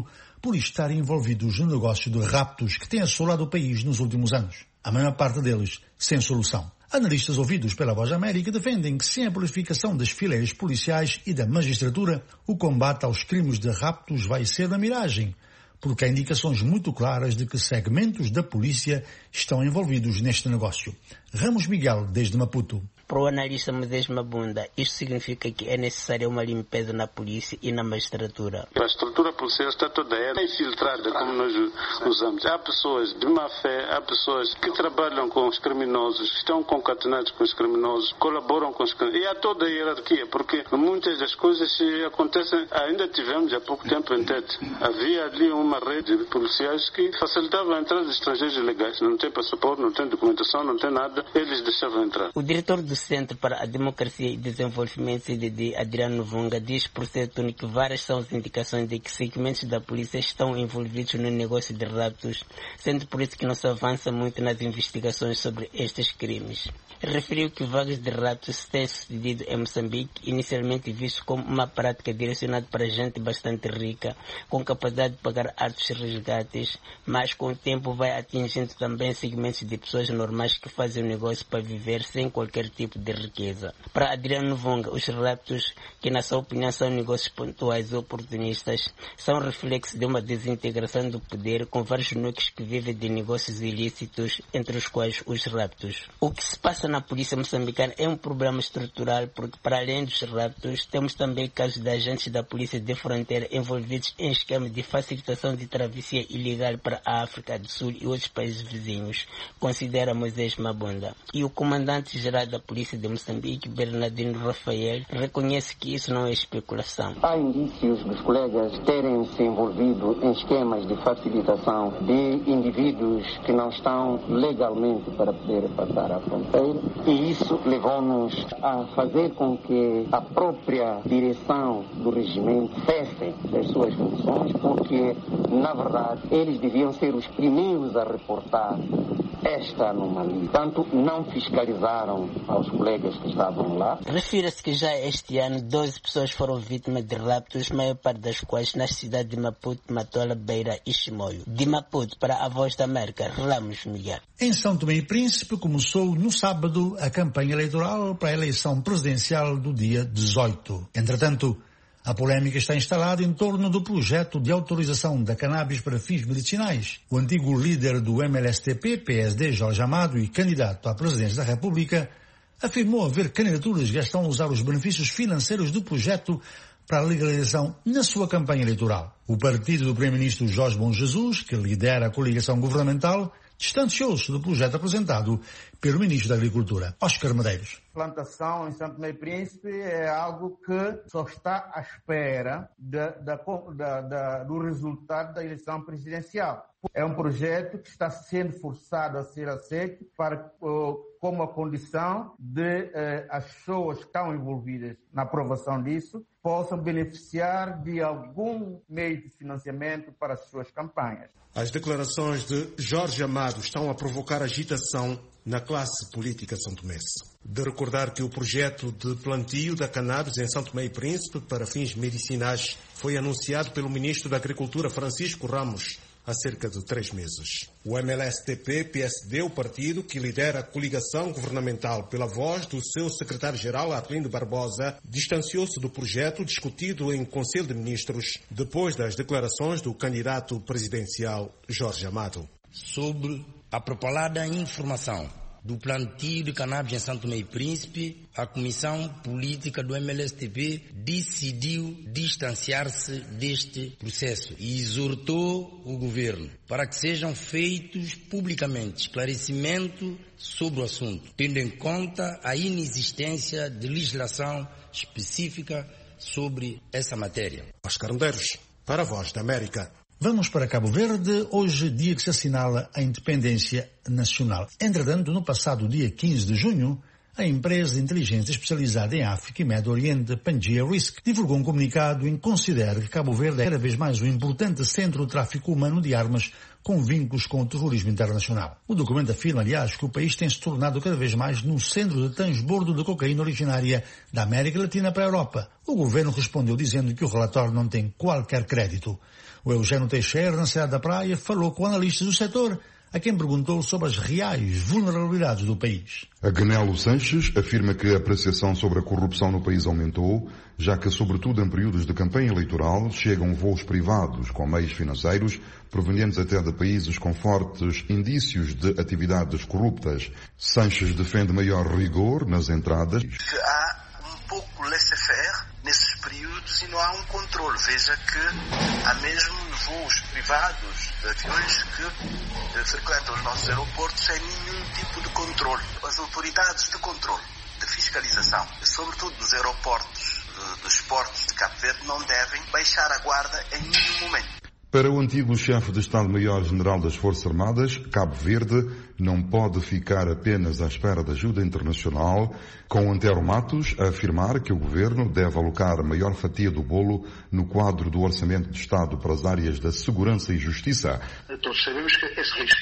por estarem envolvidos no negócio de raptos que tem assolado o país nos últimos anos. A maior parte deles sem solução. Analistas ouvidos pela Voz América defendem que sem a purificação das fileiras policiais e da magistratura, o combate aos crimes de raptos vai ser uma miragem, porque há indicações muito claras de que segmentos da polícia estão envolvidos neste negócio. Ramos Miguel, desde Maputo. Para o analista Moisés Mabunda, isto significa que é necessária uma limpeza na polícia e na magistratura. A estrutura policial está toda infiltrada, como nós usamos. Há pessoas de má fé, há pessoas que trabalham com os criminosos, estão concatenados com os criminosos, colaboram com os criminosos. E há toda a hierarquia, porque muitas das coisas acontecem. Ainda tivemos há pouco tempo em Tete. Havia ali uma rede de policiais que facilitava a entrada de estrangeiros ilegais. Não tem passaporte, não tem documentação, não tem nada. Eles deixavam entrar. O diretor do Centro para a Democracia e Desenvolvimento, CDD, Adriano Vunga, diz por certo que várias são as indicações de que segmentos da polícia estão envolvidos no negócio de raptos, sendo por isso que não se avança muito nas investigações sobre estes crimes. Referiu que vagas de raptos têm sucedido em Moçambique, inicialmente visto como uma prática direcionada para gente bastante rica, com capacidade de pagar altos resgates, mas com o tempo vai atingindo também segmentos de pessoas normais que fazem o negócio para viver sem qualquer tipo de riqueza. Para Adriano Vunga, os raptos, que na sua opinião são negócios pontuais e oportunistas, são reflexo de uma desintegração do poder com vários núcleos que vivem de negócios ilícitos, entre os quais os raptos. O que se passa na polícia moçambicana é um problema estrutural, porque para além dos raptos, temos também casos de agentes da polícia de fronteira envolvidos em esquemas de facilitação de travessia ilegal para a África do Sul e outros países vizinhos, considera Moisés Mabunda. E o comandante-geral da polícia de Moçambique, Bernardino Rafael, reconhece que isso não é especulação. Há indícios dos colegas terem se envolvido em esquemas de facilitação de indivíduos que não estão legalmente para poder passar a fronteira, e isso levou-nos a fazer com que a própria direção do regimento cesse das suas funções, porque, na verdade, eles deviam ser os primeiros a reportar esta anomalia. Portanto, não fiscalizaram aos colegas que estavam lá. Refira-se que já este ano 12 pessoas foram vítimas de raptos, maior parte das quais nas cidades de Maputo, Matola, Beira e Chimoio. De Maputo para a Voz da América, Ramos Miguel. Em São Tomé e Príncipe começou no sábado a campanha eleitoral para a eleição presidencial do dia 18. Entretanto, a polémica está instalada em torno do projeto de autorização da cannabis para fins medicinais. O antigo líder do MLSTP-PSD, Jorge Amado, e candidato à presidência da República, afirmou haver candidaturas que estão a usar os benefícios financeiros do projeto para a legalização na sua campanha eleitoral. O partido do primeiro-ministro Jorge Bom Jesus, que lidera a coligação governamental, distanciou-se do projeto apresentado pelo ministro da Agricultura, Oscar Medeiros. Plantação em São Tomé e Príncipe é algo que só está à espera do resultado da eleição presidencial. É um projeto que está sendo forçado a ser aceito como a condição de as pessoas que estão envolvidas na aprovação disso possam beneficiar de algum meio de financiamento para as suas campanhas. As declarações de Jorge Amado estão a provocar agitação na classe política santomense. De recordar que o projeto de plantio da cannabis em São Tomé e Príncipe para fins medicinais foi anunciado pelo ministro da Agricultura, Francisco Ramos, há cerca de 3 meses. O MLSTP-PSD, o partido que lidera a coligação governamental pela voz do seu secretário-geral, Arlindo Barbosa, distanciou-se do projeto discutido em Conselho de Ministros depois das declarações do candidato presidencial Jorge Amado. Sobre a propalada informação do plantio de cannabis em São Tomé e Príncipe, a Comissão Política do MLSTP decidiu distanciar-se deste processo e exortou o governo para que sejam feitos publicamente esclarecimentos sobre o assunto, tendo em conta a inexistência de legislação específica sobre essa matéria. Oscar Medeiros, para a Voz da América. Vamos para Cabo Verde, hoje dia que se assinala a independência nacional. Entretanto, no passado dia 15 de junho, a empresa de inteligência especializada em África e Médio Oriente, Pangaea Risk, divulgou um comunicado em que considera que Cabo Verde é cada vez mais um importante centro de tráfico humano de armas com vínculos com o terrorismo internacional. O documento afirma, aliás, que o país tem se tornado cada vez mais num centro de transbordo de cocaína originária da América Latina para a Europa. O governo respondeu dizendo que o relatório não tem qualquer crédito. O Eugênio Teixeira, na cidade da Praia, falou com analistas do setor, a quem perguntou sobre as reais vulnerabilidades do país. Agnello Sanches afirma que a apreciação sobre a corrupção no país aumentou, já que, sobretudo em períodos de campanha eleitoral, chegam voos privados com meios financeiros, provenientes até de países com fortes indícios de atividades corruptas. Sanches defende maior rigor nas entradas. Há um pouco laissez-faire nesses períodos e não há um controle. Veja que há mesmo voos privados de aviões que frequentam os nossos aeroportos sem nenhum tipo de controle. As autoridades de controle, de fiscalização, sobretudo dos aeroportos dos portos de Cabo Verde, não devem baixar a guarda em nenhum momento. Para o antigo chefe de Estado-Maior-General das Forças Armadas, Cabo Verde não pode ficar apenas à espera de ajuda internacional, com Antero Matos a afirmar que o governo deve alocar a maior fatia do bolo no quadro do Orçamento de Estado para as áreas da segurança e justiça. Todos sabemos que esse risco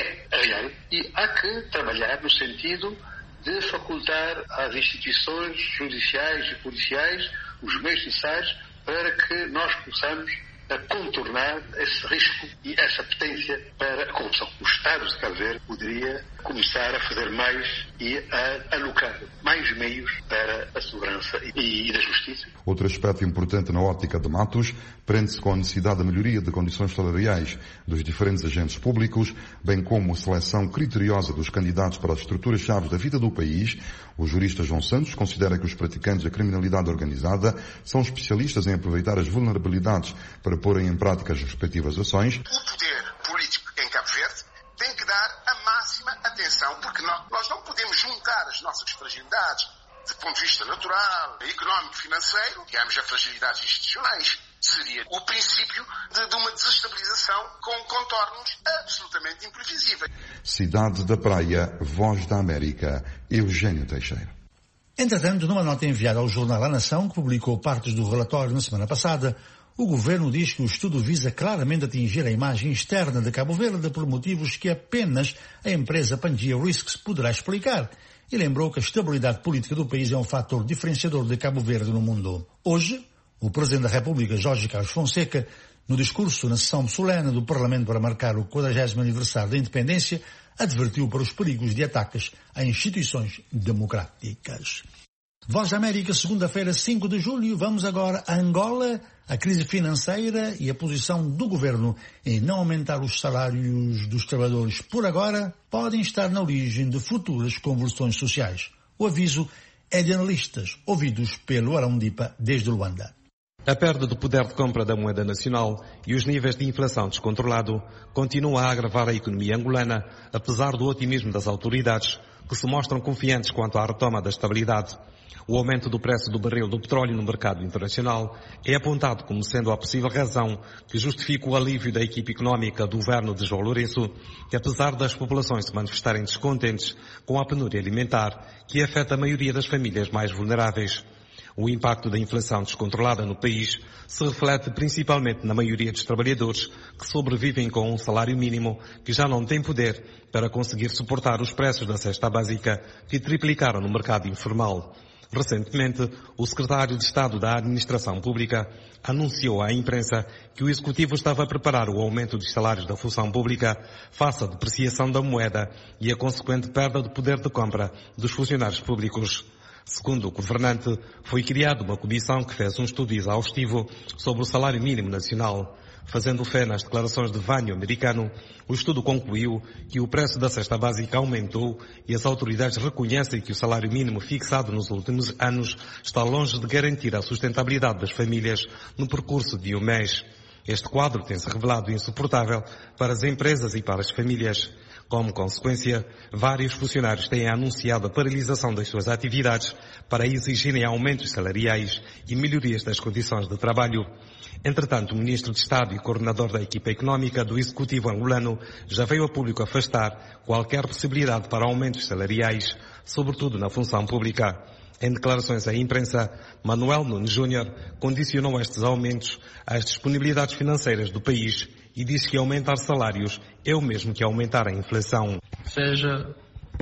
é real e há que trabalhar no sentido de facultar às instituições judiciais e policiais os meios necessários para que nós possamos contornar esse risco e essa potência para a corrupção. O Estado de Cabo Verde poderia começar a fazer mais e a alocar mais meios para a segurança e da justiça. Outro aspecto importante na ótica de Matos prende-se com a necessidade da melhoria de condições salariais dos diferentes agentes públicos, bem como a seleção criteriosa dos candidatos para as estruturas-chave da vida do país. O jurista João Santos considera que os praticantes da criminalidade organizada são especialistas em aproveitar as vulnerabilidades para porem em prática as respectivas ações. O poder político em Cabo Verde tem que dar a máxima atenção, porque nós não podemos juntar as nossas fragilidades do ponto de vista natural, económico, financeiro, digamos, a fragilidades institucionais. Seria o princípio de uma desestabilização com contornos absolutamente imprevisíveis. Cidade da Praia, Voz da América, Eugênio Teixeira. Entretanto, numa nota enviada ao jornal A Nação, que publicou partes do relatório na semana passada, o governo diz que o estudo visa claramente atingir a imagem externa de Cabo Verde por motivos que apenas a empresa Pangaea Risks poderá explicar, e lembrou que a estabilidade política do país é um fator diferenciador de Cabo Verde no mundo. Hoje, o Presidente da República, Jorge Carlos Fonseca, no discurso na sessão solene do Parlamento para marcar o 40º aniversário da independência, advertiu para os perigos de ataques a instituições democráticas. Voz da América, segunda-feira, 5 de julho. Vamos agora a Angola. A crise financeira e a posição do governo em não aumentar os salários dos trabalhadores por agora podem estar na origem de futuras convulsões sociais. O aviso é de analistas ouvidos pelo Arão Dipa desde Luanda. A perda do poder de compra da moeda nacional e os níveis de inflação descontrolado continuam a agravar a economia angolana, apesar do otimismo das autoridades, que se mostram confiantes quanto à retoma da estabilidade. O aumento do preço do barril do petróleo no mercado internacional é apontado como sendo a possível razão que justifica o alívio da equipe económica do governo de João Lourenço, que apesar das populações se manifestarem descontentes com a penúria alimentar, que afeta a maioria das famílias mais vulneráveis. O impacto da inflação descontrolada no país se reflete principalmente na maioria dos trabalhadores que sobrevivem com um salário mínimo que já não tem poder para conseguir suportar os preços da cesta básica que triplicaram no mercado informal. Recentemente, o secretário de Estado da Administração Pública anunciou à imprensa que o Executivo estava a preparar o aumento dos salários da função pública face à depreciação da moeda e a consequente perda do poder de compra dos funcionários públicos. Segundo o governante, foi criada uma comissão que fez um estudo exaustivo sobre o salário mínimo nacional. Fazendo fé nas declarações de Vânio Americano, o estudo concluiu que o preço da cesta básica aumentou e as autoridades reconhecem que o salário mínimo fixado nos últimos anos está longe de garantir a sustentabilidade das famílias no percurso de um mês. Este quadro tem-se revelado insuportável para as empresas e para as famílias. Como consequência, vários funcionários têm anunciado a paralisação das suas atividades para exigirem aumentos salariais e melhorias das condições de trabalho. Entretanto, o Ministro de Estado e coordenador da equipa económica do Executivo angolano já veio a público afastar qualquer possibilidade para aumentos salariais, sobretudo na função pública. Em declarações à imprensa, Manuel Nunes Júnior condicionou estes aumentos às disponibilidades financeiras do país e disse que aumentar salários é o mesmo que aumentar a inflação. Seja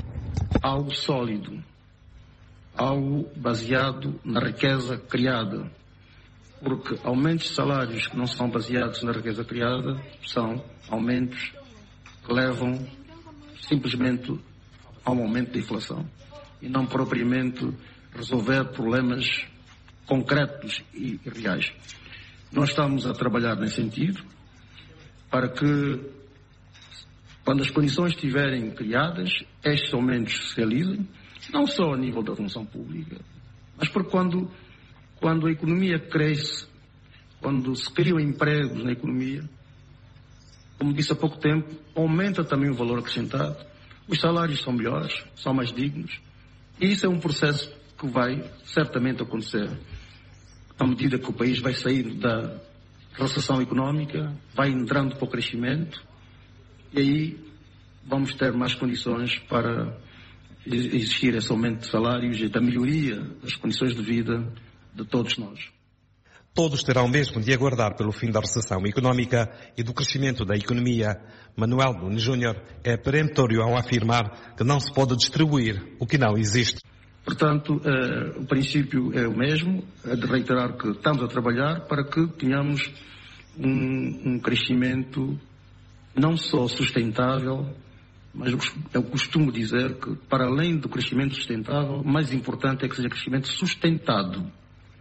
algo sólido, algo baseado na riqueza criada, porque aumentos de salários que não são baseados na riqueza criada são aumentos que levam simplesmente a um aumento da inflação e não propriamente resolver problemas concretos e reais. Nós estamos a trabalhar nesse sentido para que, quando as condições estiverem criadas, estes aumentos se realizem, não só a nível da função pública, mas porque quando a economia cresce, quando se criam empregos na economia, como disse há pouco tempo, aumenta também o valor acrescentado, os salários são melhores, são mais dignos, e isso é um processo que vai certamente acontecer à medida que o país vai sair da recessão económica, vai entrando para o crescimento, e aí vamos ter mais condições para existir esse aumento de salários e da melhoria das condições de vida de todos nós. Todos terão mesmo de aguardar pelo fim da recessão económica e do crescimento da economia. Manuel Nunes Júnior é peremptório ao afirmar que não se pode distribuir o que não existe. Portanto, o princípio é o mesmo, é de reiterar que estamos a trabalhar para que tenhamos um crescimento não só sustentável, mas eu costumo dizer que, para além do crescimento sustentável, o mais importante é que seja crescimento sustentado.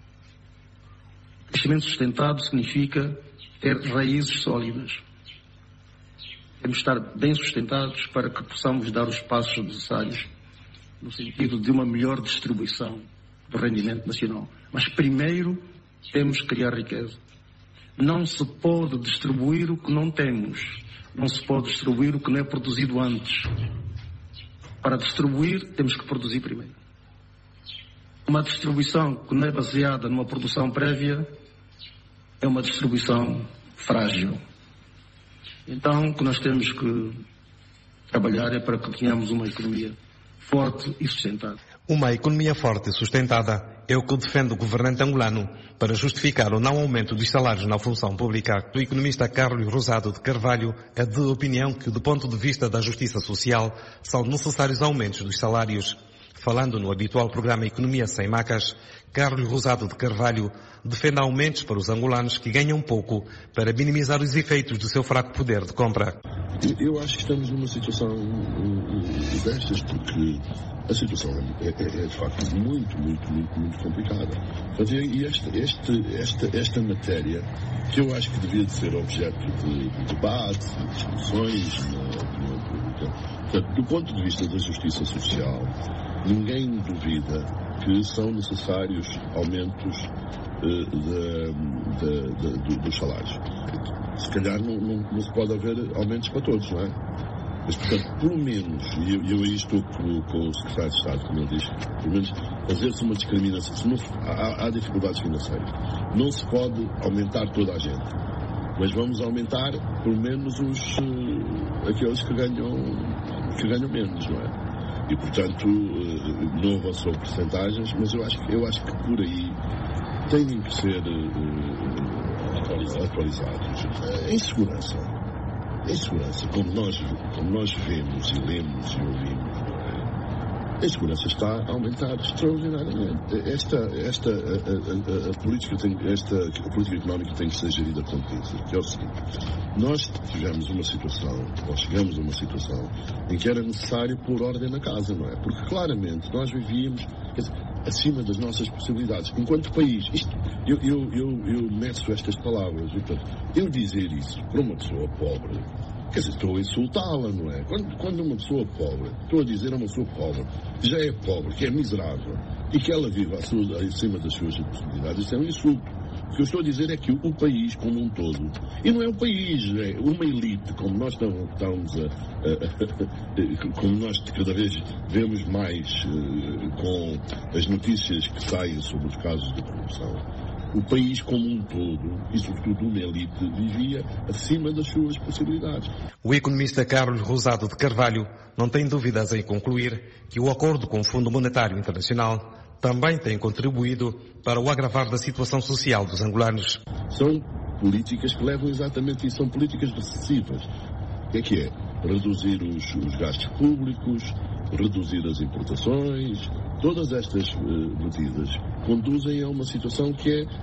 Crescimento sustentado significa ter raízes sólidas. Temos de estar bem sustentados para que possamos dar os passos necessários no sentido de uma melhor distribuição do rendimento nacional. Mas primeiro temos que criar riqueza. Não se pode distribuir o que não temos. Não se pode distribuir o que não é produzido antes. Para distribuir, temos que produzir primeiro. Uma distribuição que não é baseada numa produção prévia é uma distribuição frágil. Então, o que nós temos que trabalhar é para que tenhamos uma economia forte e sustentada. Uma economia forte e sustentada é o que defende o governante angolano para justificar o não aumento dos salários na função pública. O economista Carlos Rosado de Carvalho é de opinião que, do ponto de vista da justiça social, são necessários aumentos dos salários. Falando no habitual programa Economia Sem Macas, Carlos Rosado de Carvalho defende aumentos para os angolanos que ganham pouco para minimizar os efeitos do seu fraco poder de compra. Eu acho que estamos numa situação destas, porque a situação é de facto muito complicada. E esta matéria, que eu acho que devia de ser objeto de debate, de discussões do ponto de vista da justiça social, ninguém duvida que são necessários aumentos dos salários. Se calhar não se pode haver aumentos para todos, não é? Mas, portanto, pelo menos, e eu aí estou com o Secretário de Estado, como eu disse, pelo menos fazer-se uma discriminação. Se não, há dificuldades financeiras. Não se pode aumentar toda a gente. Mas vamos aumentar, pelo menos, aqueles que ganham menos, não é? E, portanto, não avançou percentagens, mas eu acho que por aí têm que ser atualizados. Em segurança, como nós vemos e lemos e ouvimos, não é? A segurança está a aumentar extraordinariamente. A política económica tem que ser gerida com pinças, que é o seguinte: nós chegamos a uma situação em que era necessário pôr ordem na casa, não é? Porque claramente nós vivíamos acima das nossas possibilidades. Enquanto país, eu meço estas palavras, portanto, eu dizer isso para uma pessoa pobre, quer dizer, estou a insultá-la, não é? Quando uma pessoa pobre, estou a dizer a uma pessoa pobre, que já é pobre, que é miserável, e que ela vive acima das suas possibilidades, isso é um insulto. O que eu estou a dizer é que o país como um todo, e não é o país, é uma elite, como nós estamos como nós cada vez vemos mais com as notícias que saem sobre os casos de corrupção. O país como um todo, e sobretudo uma elite, vivia acima das suas possibilidades. O economista Carlos Rosado de Carvalho não tem dúvidas em concluir que o acordo com o Fundo Monetário Internacional também tem contribuído para o agravar da situação social dos angolanos. São políticas que levam exatamente isso, são políticas recessivas. O que é? Reduzir os gastos públicos, reduzir as importações, todas estas medidas conduzem a uma situação que é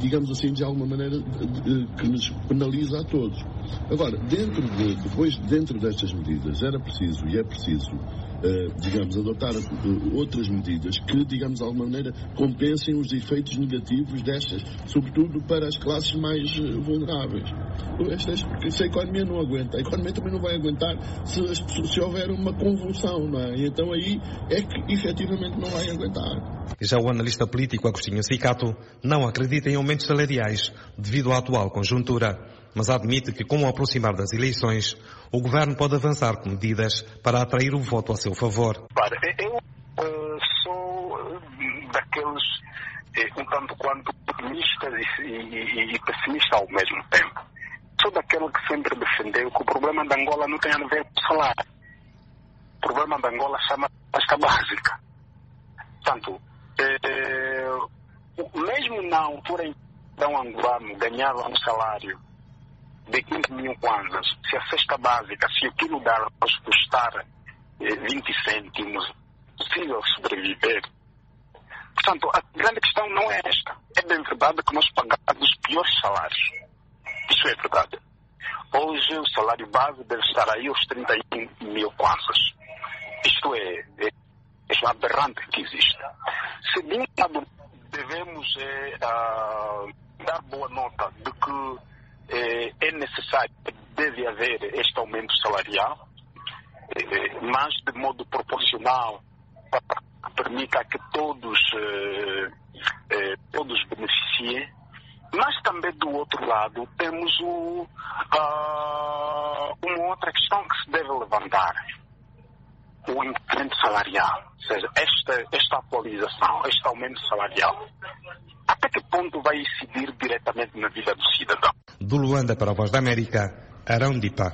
digamos assim, de alguma maneira, que nos penaliza a todos. Agora, dentro destas medidas, era preciso e é preciso, digamos, adotar outras medidas que, digamos, de alguma maneira, compensem os efeitos negativos destas, sobretudo para as classes mais vulneráveis. Porque se a economia não aguenta, a economia também não vai aguentar se houver uma convulsão, não é? E então aí é que efetivamente não vai aguentar. Já o analista político Agostinho Cicato não acredita em aumentos salariais devido à atual conjuntura, mas admite que, com o aproximar das eleições, o governo pode avançar com medidas para atrair o voto a seu favor. Eu sou daqueles um tanto quanto otimistas e pessimistas ao mesmo tempo. Sou daquele que sempre defendeu que o problema da Angola não tem a ver com o salário. O problema da Angola chama cesta básica. Portanto, mesmo na altura em que o angolano ganhava um salário de 15 mil kwanzas, se a cesta básica, se o quilo de arroz custar 20 cêntimos, é possível sobreviver. Portanto, a grande questão não é esta. É bem verdade que nós pagamos os piores salários. Isso é verdade. Hoje o salário base deve estar aí aos 31 mil kwanzas. Isto é aberrante que existe. Se de um lado devemos dar boa nota de que é necessário, deve haver este aumento salarial, mas de modo proporcional, para que permita que todos beneficiem. Mas também do outro lado temos uma outra questão que se deve levantar: o incremento salarial, ou seja, esta atualização, este aumento salarial, até que ponto vai incidir diretamente na vida do cidadão? Do Luanda para a Voz da América, Arão Dipa.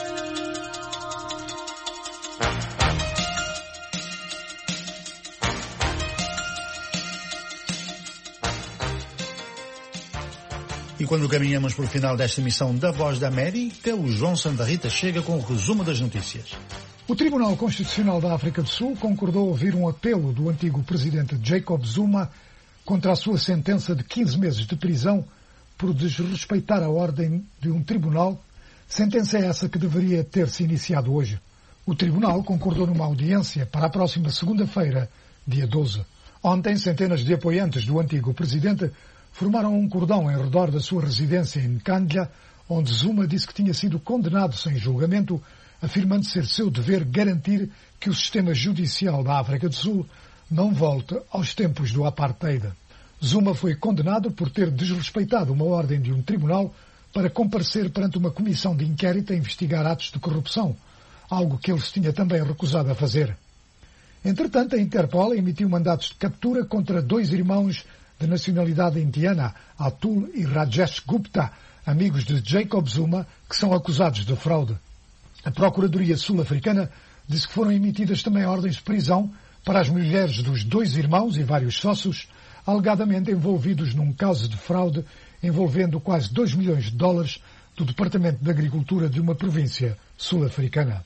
E quando caminhamos para o final desta emissão da Voz da América, o João Santa Rita chega com o resumo das notícias. O Tribunal Constitucional da África do Sul concordou ouvir um apelo do antigo presidente Jacob Zuma contra a sua sentença de 15 meses de prisão por desrespeitar a ordem de um tribunal, sentença essa que deveria ter-se iniciado hoje. O tribunal concordou numa audiência para a próxima segunda-feira, dia 12. Ontem, centenas de apoiantes do antigo presidente formaram um cordão em redor da sua residência em Nkandja, onde Zuma disse que tinha sido condenado sem julgamento, afirmando ser seu dever garantir que o sistema judicial da África do Sul não volte aos tempos do apartheid. Zuma foi condenado por ter desrespeitado uma ordem de um tribunal para comparecer perante uma comissão de inquérito a investigar atos de corrupção, algo que ele se tinha também recusado a fazer. Entretanto, a Interpol emitiu mandatos de captura contra 2 irmãos de nacionalidade indiana, Atul e Rajesh Gupta, amigos de Jacob Zuma, que são acusados de fraude. A Procuradoria Sul-Africana disse que foram emitidas também ordens de prisão para as mulheres dos 2 irmãos e vários sócios, alegadamente envolvidos num caso de fraude envolvendo quase $2 milhões do Departamento de Agricultura de uma província sul-africana.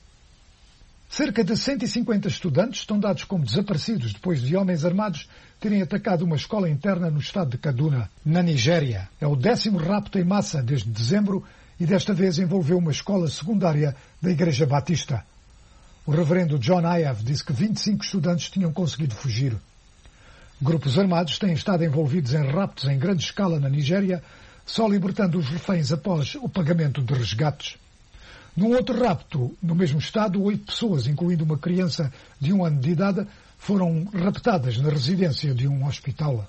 Cerca de 150 estudantes estão dados como desaparecidos depois de homens armados terem atacado uma escola interna no estado de Kaduna, na Nigéria. É o 10º rapto em massa desde dezembro e desta vez envolveu uma escola secundária da Igreja Batista. O reverendo John Ayav disse que 25 estudantes tinham conseguido fugir. Grupos armados têm estado envolvidos em raptos em grande escala na Nigéria, só libertando os reféns após o pagamento de resgates. Num outro rapto, no mesmo estado, 8 pessoas, incluindo uma criança de 1 ano de idade, foram raptadas na residência de um hospital.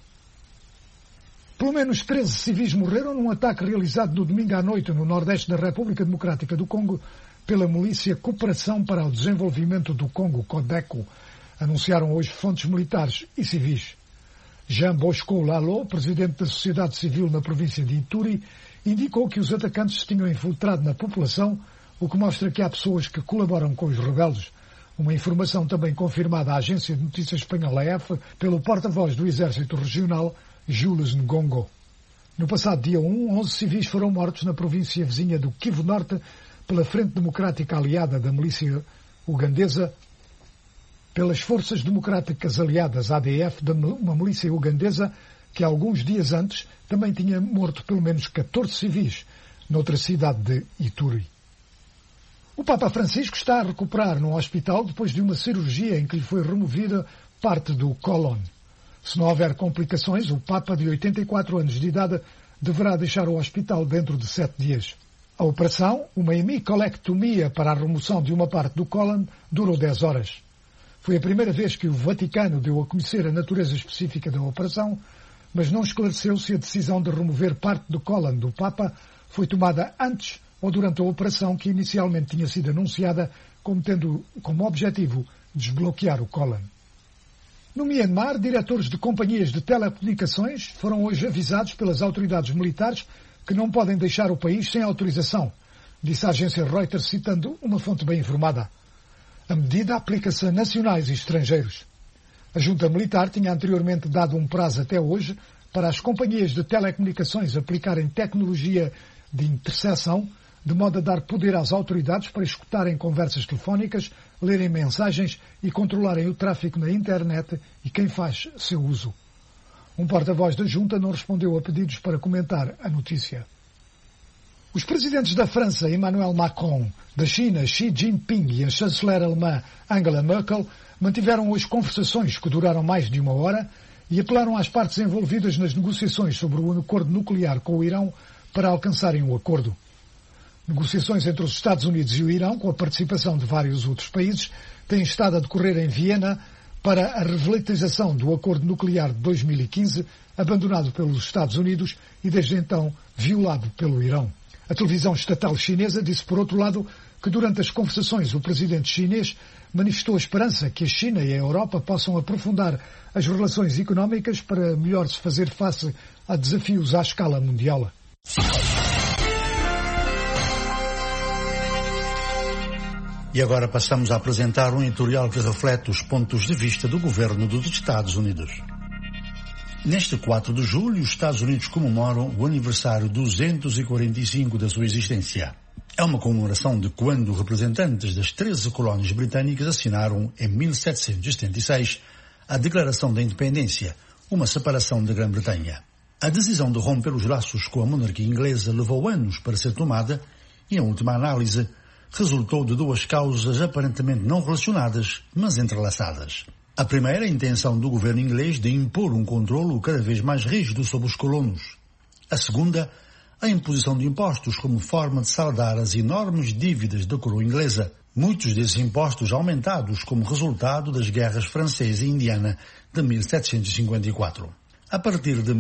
Pelo menos 13 civis morreram num ataque realizado no domingo à noite no nordeste da República Democrática do Congo pela milícia Cooperação para o Desenvolvimento do Congo, CODECO, anunciaram hoje fontes militares e civis. Jean Bosco Lalo, presidente da sociedade civil na província de Ituri, indicou que os atacantes se tinham infiltrado na população, o que mostra que há pessoas que colaboram com os rebeldes. Uma informação também confirmada à agência de notícias espanhola EF pelo porta-voz do Exército Regional, Jules Ngongo. No passado dia 1, 11 civis foram mortos na província vizinha do Kivu Norte pela Frente Democrática Aliada da milícia ugandesa, pelas Forças Democráticas Aliadas, ADF, uma milícia ugandesa que alguns dias antes também tinha morto pelo menos 14 civis noutra cidade de Ituri. O Papa Francisco está a recuperar no hospital depois de uma cirurgia em que lhe foi removida parte do cólon. Se não houver complicações, o Papa de 84 anos de idade deverá deixar o hospital dentro de 7 dias. A operação, uma hemicolectomia para a remoção de uma parte do cólon, durou 10 horas. Foi a primeira vez que o Vaticano deu a conhecer a natureza específica da operação, mas não esclareceu se a decisão de remover parte do cólon do Papa foi tomada antes ou durante a operação que inicialmente tinha sido anunciada como tendo como objetivo desbloquear o cólon. No Myanmar, diretores de companhias de telecomunicações foram hoje avisados pelas autoridades militares que não podem deixar o país sem autorização, disse a agência Reuters citando uma fonte bem informada. A medida aplica-se a nacionais e estrangeiros. A junta militar tinha anteriormente dado um prazo até hoje para as companhias de telecomunicações aplicarem tecnologia de interseção, de modo a dar poder às autoridades para escutarem conversas telefónicas, lerem mensagens e controlarem o tráfego na internet e quem faz seu uso. Um porta-voz da junta não respondeu a pedidos para comentar a notícia. Os presidentes da França, Emmanuel Macron, da China, Xi Jinping e a chanceler alemã Angela Merkel mantiveram hoje conversações que duraram mais de 1 hora e apelaram às partes envolvidas nas negociações sobre o acordo nuclear com o Irão para alcançarem um acordo. Negociações entre os Estados Unidos e o Irão, com a participação de vários outros países, têm estado a decorrer em Viena para a revitalização do acordo nuclear de 2015, abandonado pelos Estados Unidos e desde então violado pelo Irão. A televisão estatal chinesa disse, por outro lado, que durante as conversações o presidente chinês manifestou a esperança que a China e a Europa possam aprofundar as relações económicas para melhor se fazer face a desafios à escala mundial. E agora passamos a apresentar um editorial que reflete os pontos de vista do governo dos Estados Unidos. Neste 4 de julho, os Estados Unidos comemoram o aniversário 245 da sua existência. É uma comemoração de quando representantes das 13 colónias britânicas assinaram, em 1776, a Declaração da Independência, uma separação da Grã-Bretanha. A decisão de romper os laços com a monarquia inglesa levou anos para ser tomada e, em última análise, resultou de 2 causas aparentemente não relacionadas, mas entrelaçadas. A primeira, a intenção do governo inglês de impor um controlo cada vez mais rígido sobre os colonos. A segunda, a imposição de impostos como forma de saldar as enormes dívidas da coroa inglesa, muitos desses impostos aumentados como resultado das guerras francesa e indiana de 1754. A partir de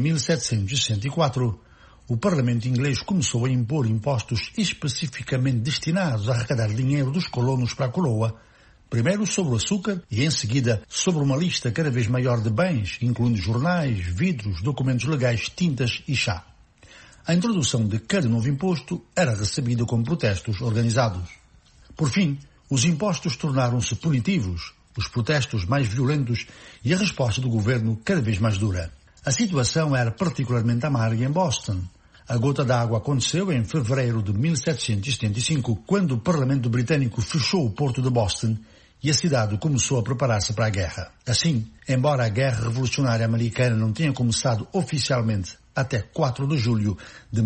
1764, o Parlamento inglês começou a impor impostos especificamente destinados a arrecadar dinheiro dos colonos para a coroa, primeiro sobre o açúcar e em seguida sobre uma lista cada vez maior de bens, incluindo jornais, vidros, documentos legais, tintas e chá. A introdução de cada novo imposto era recebida com protestos organizados. Por fim, os impostos tornaram-se punitivos, os protestos mais violentos e a resposta do governo cada vez mais dura. A situação era particularmente amarga em Boston. A gota d'água aconteceu em fevereiro de 1775, quando o Parlamento britânico fechou o porto de Boston e a cidade começou a preparar-se para a guerra. Assim, embora a Guerra Revolucionária Americana não tenha começado oficialmente até 4 de julho de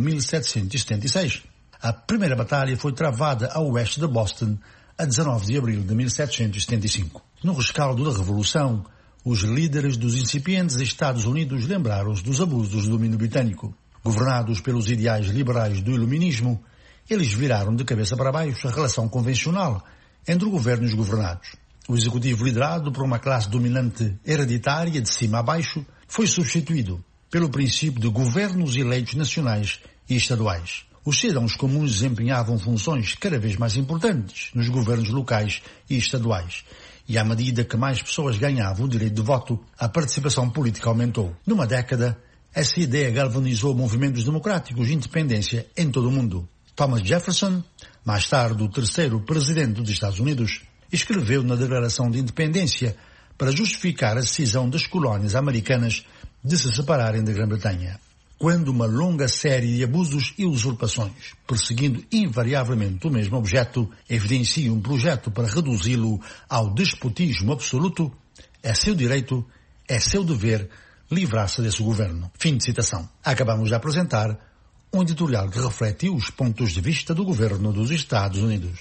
1776, a primeira batalha foi travada a oeste de Boston a 19 de abril de 1775. No rescaldo da Revolução, os líderes dos incipientes Estados Unidos lembraram-se dos abusos do domínio britânico. Governados pelos ideais liberais do iluminismo, eles viraram de cabeça para baixo a relação convencional entre o governo e os governados. O executivo liderado por uma classe dominante hereditária de cima a baixo foi substituído pelo princípio de governos eleitos nacionais e estaduais. Os cidadãos comuns desempenhavam funções cada vez mais importantes nos governos locais e estaduais. E à medida que mais pessoas ganhavam o direito de voto, a participação política aumentou. Numa década, essa ideia galvanizou movimentos democráticos de independência em todo o mundo. Thomas Jefferson, mais tarde o 3º presidente dos Estados Unidos, escreveu na Declaração de Independência para justificar a decisão das colónias americanas de se separarem da Grã-Bretanha. Quando uma longa série de abusos e usurpações, perseguindo invariavelmente o mesmo objeto, evidencia um projeto para reduzi-lo ao despotismo absoluto, é seu direito, é seu dever livrar-se desse governo. Fim de citação. Acabamos de apresentar um editorial que reflete os pontos de vista do governo dos Estados Unidos.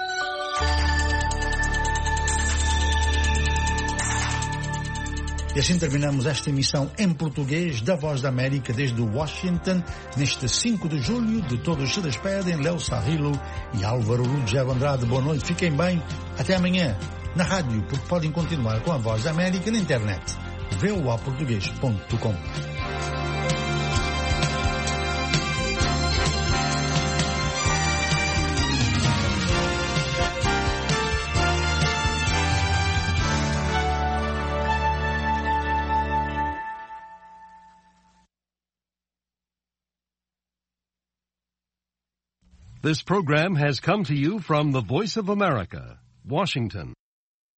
E assim terminamos esta emissão em português da Voz da América desde Washington, neste 5 de julho. De todos se despedem Léo Sarrilo e Álvaro Ruggiero Andrade. Boa noite, fiquem bem. Até amanhã na rádio, porque podem continuar com a Voz da América na internet. voaportugues.com. This program has come to you from the Voice of America, Washington.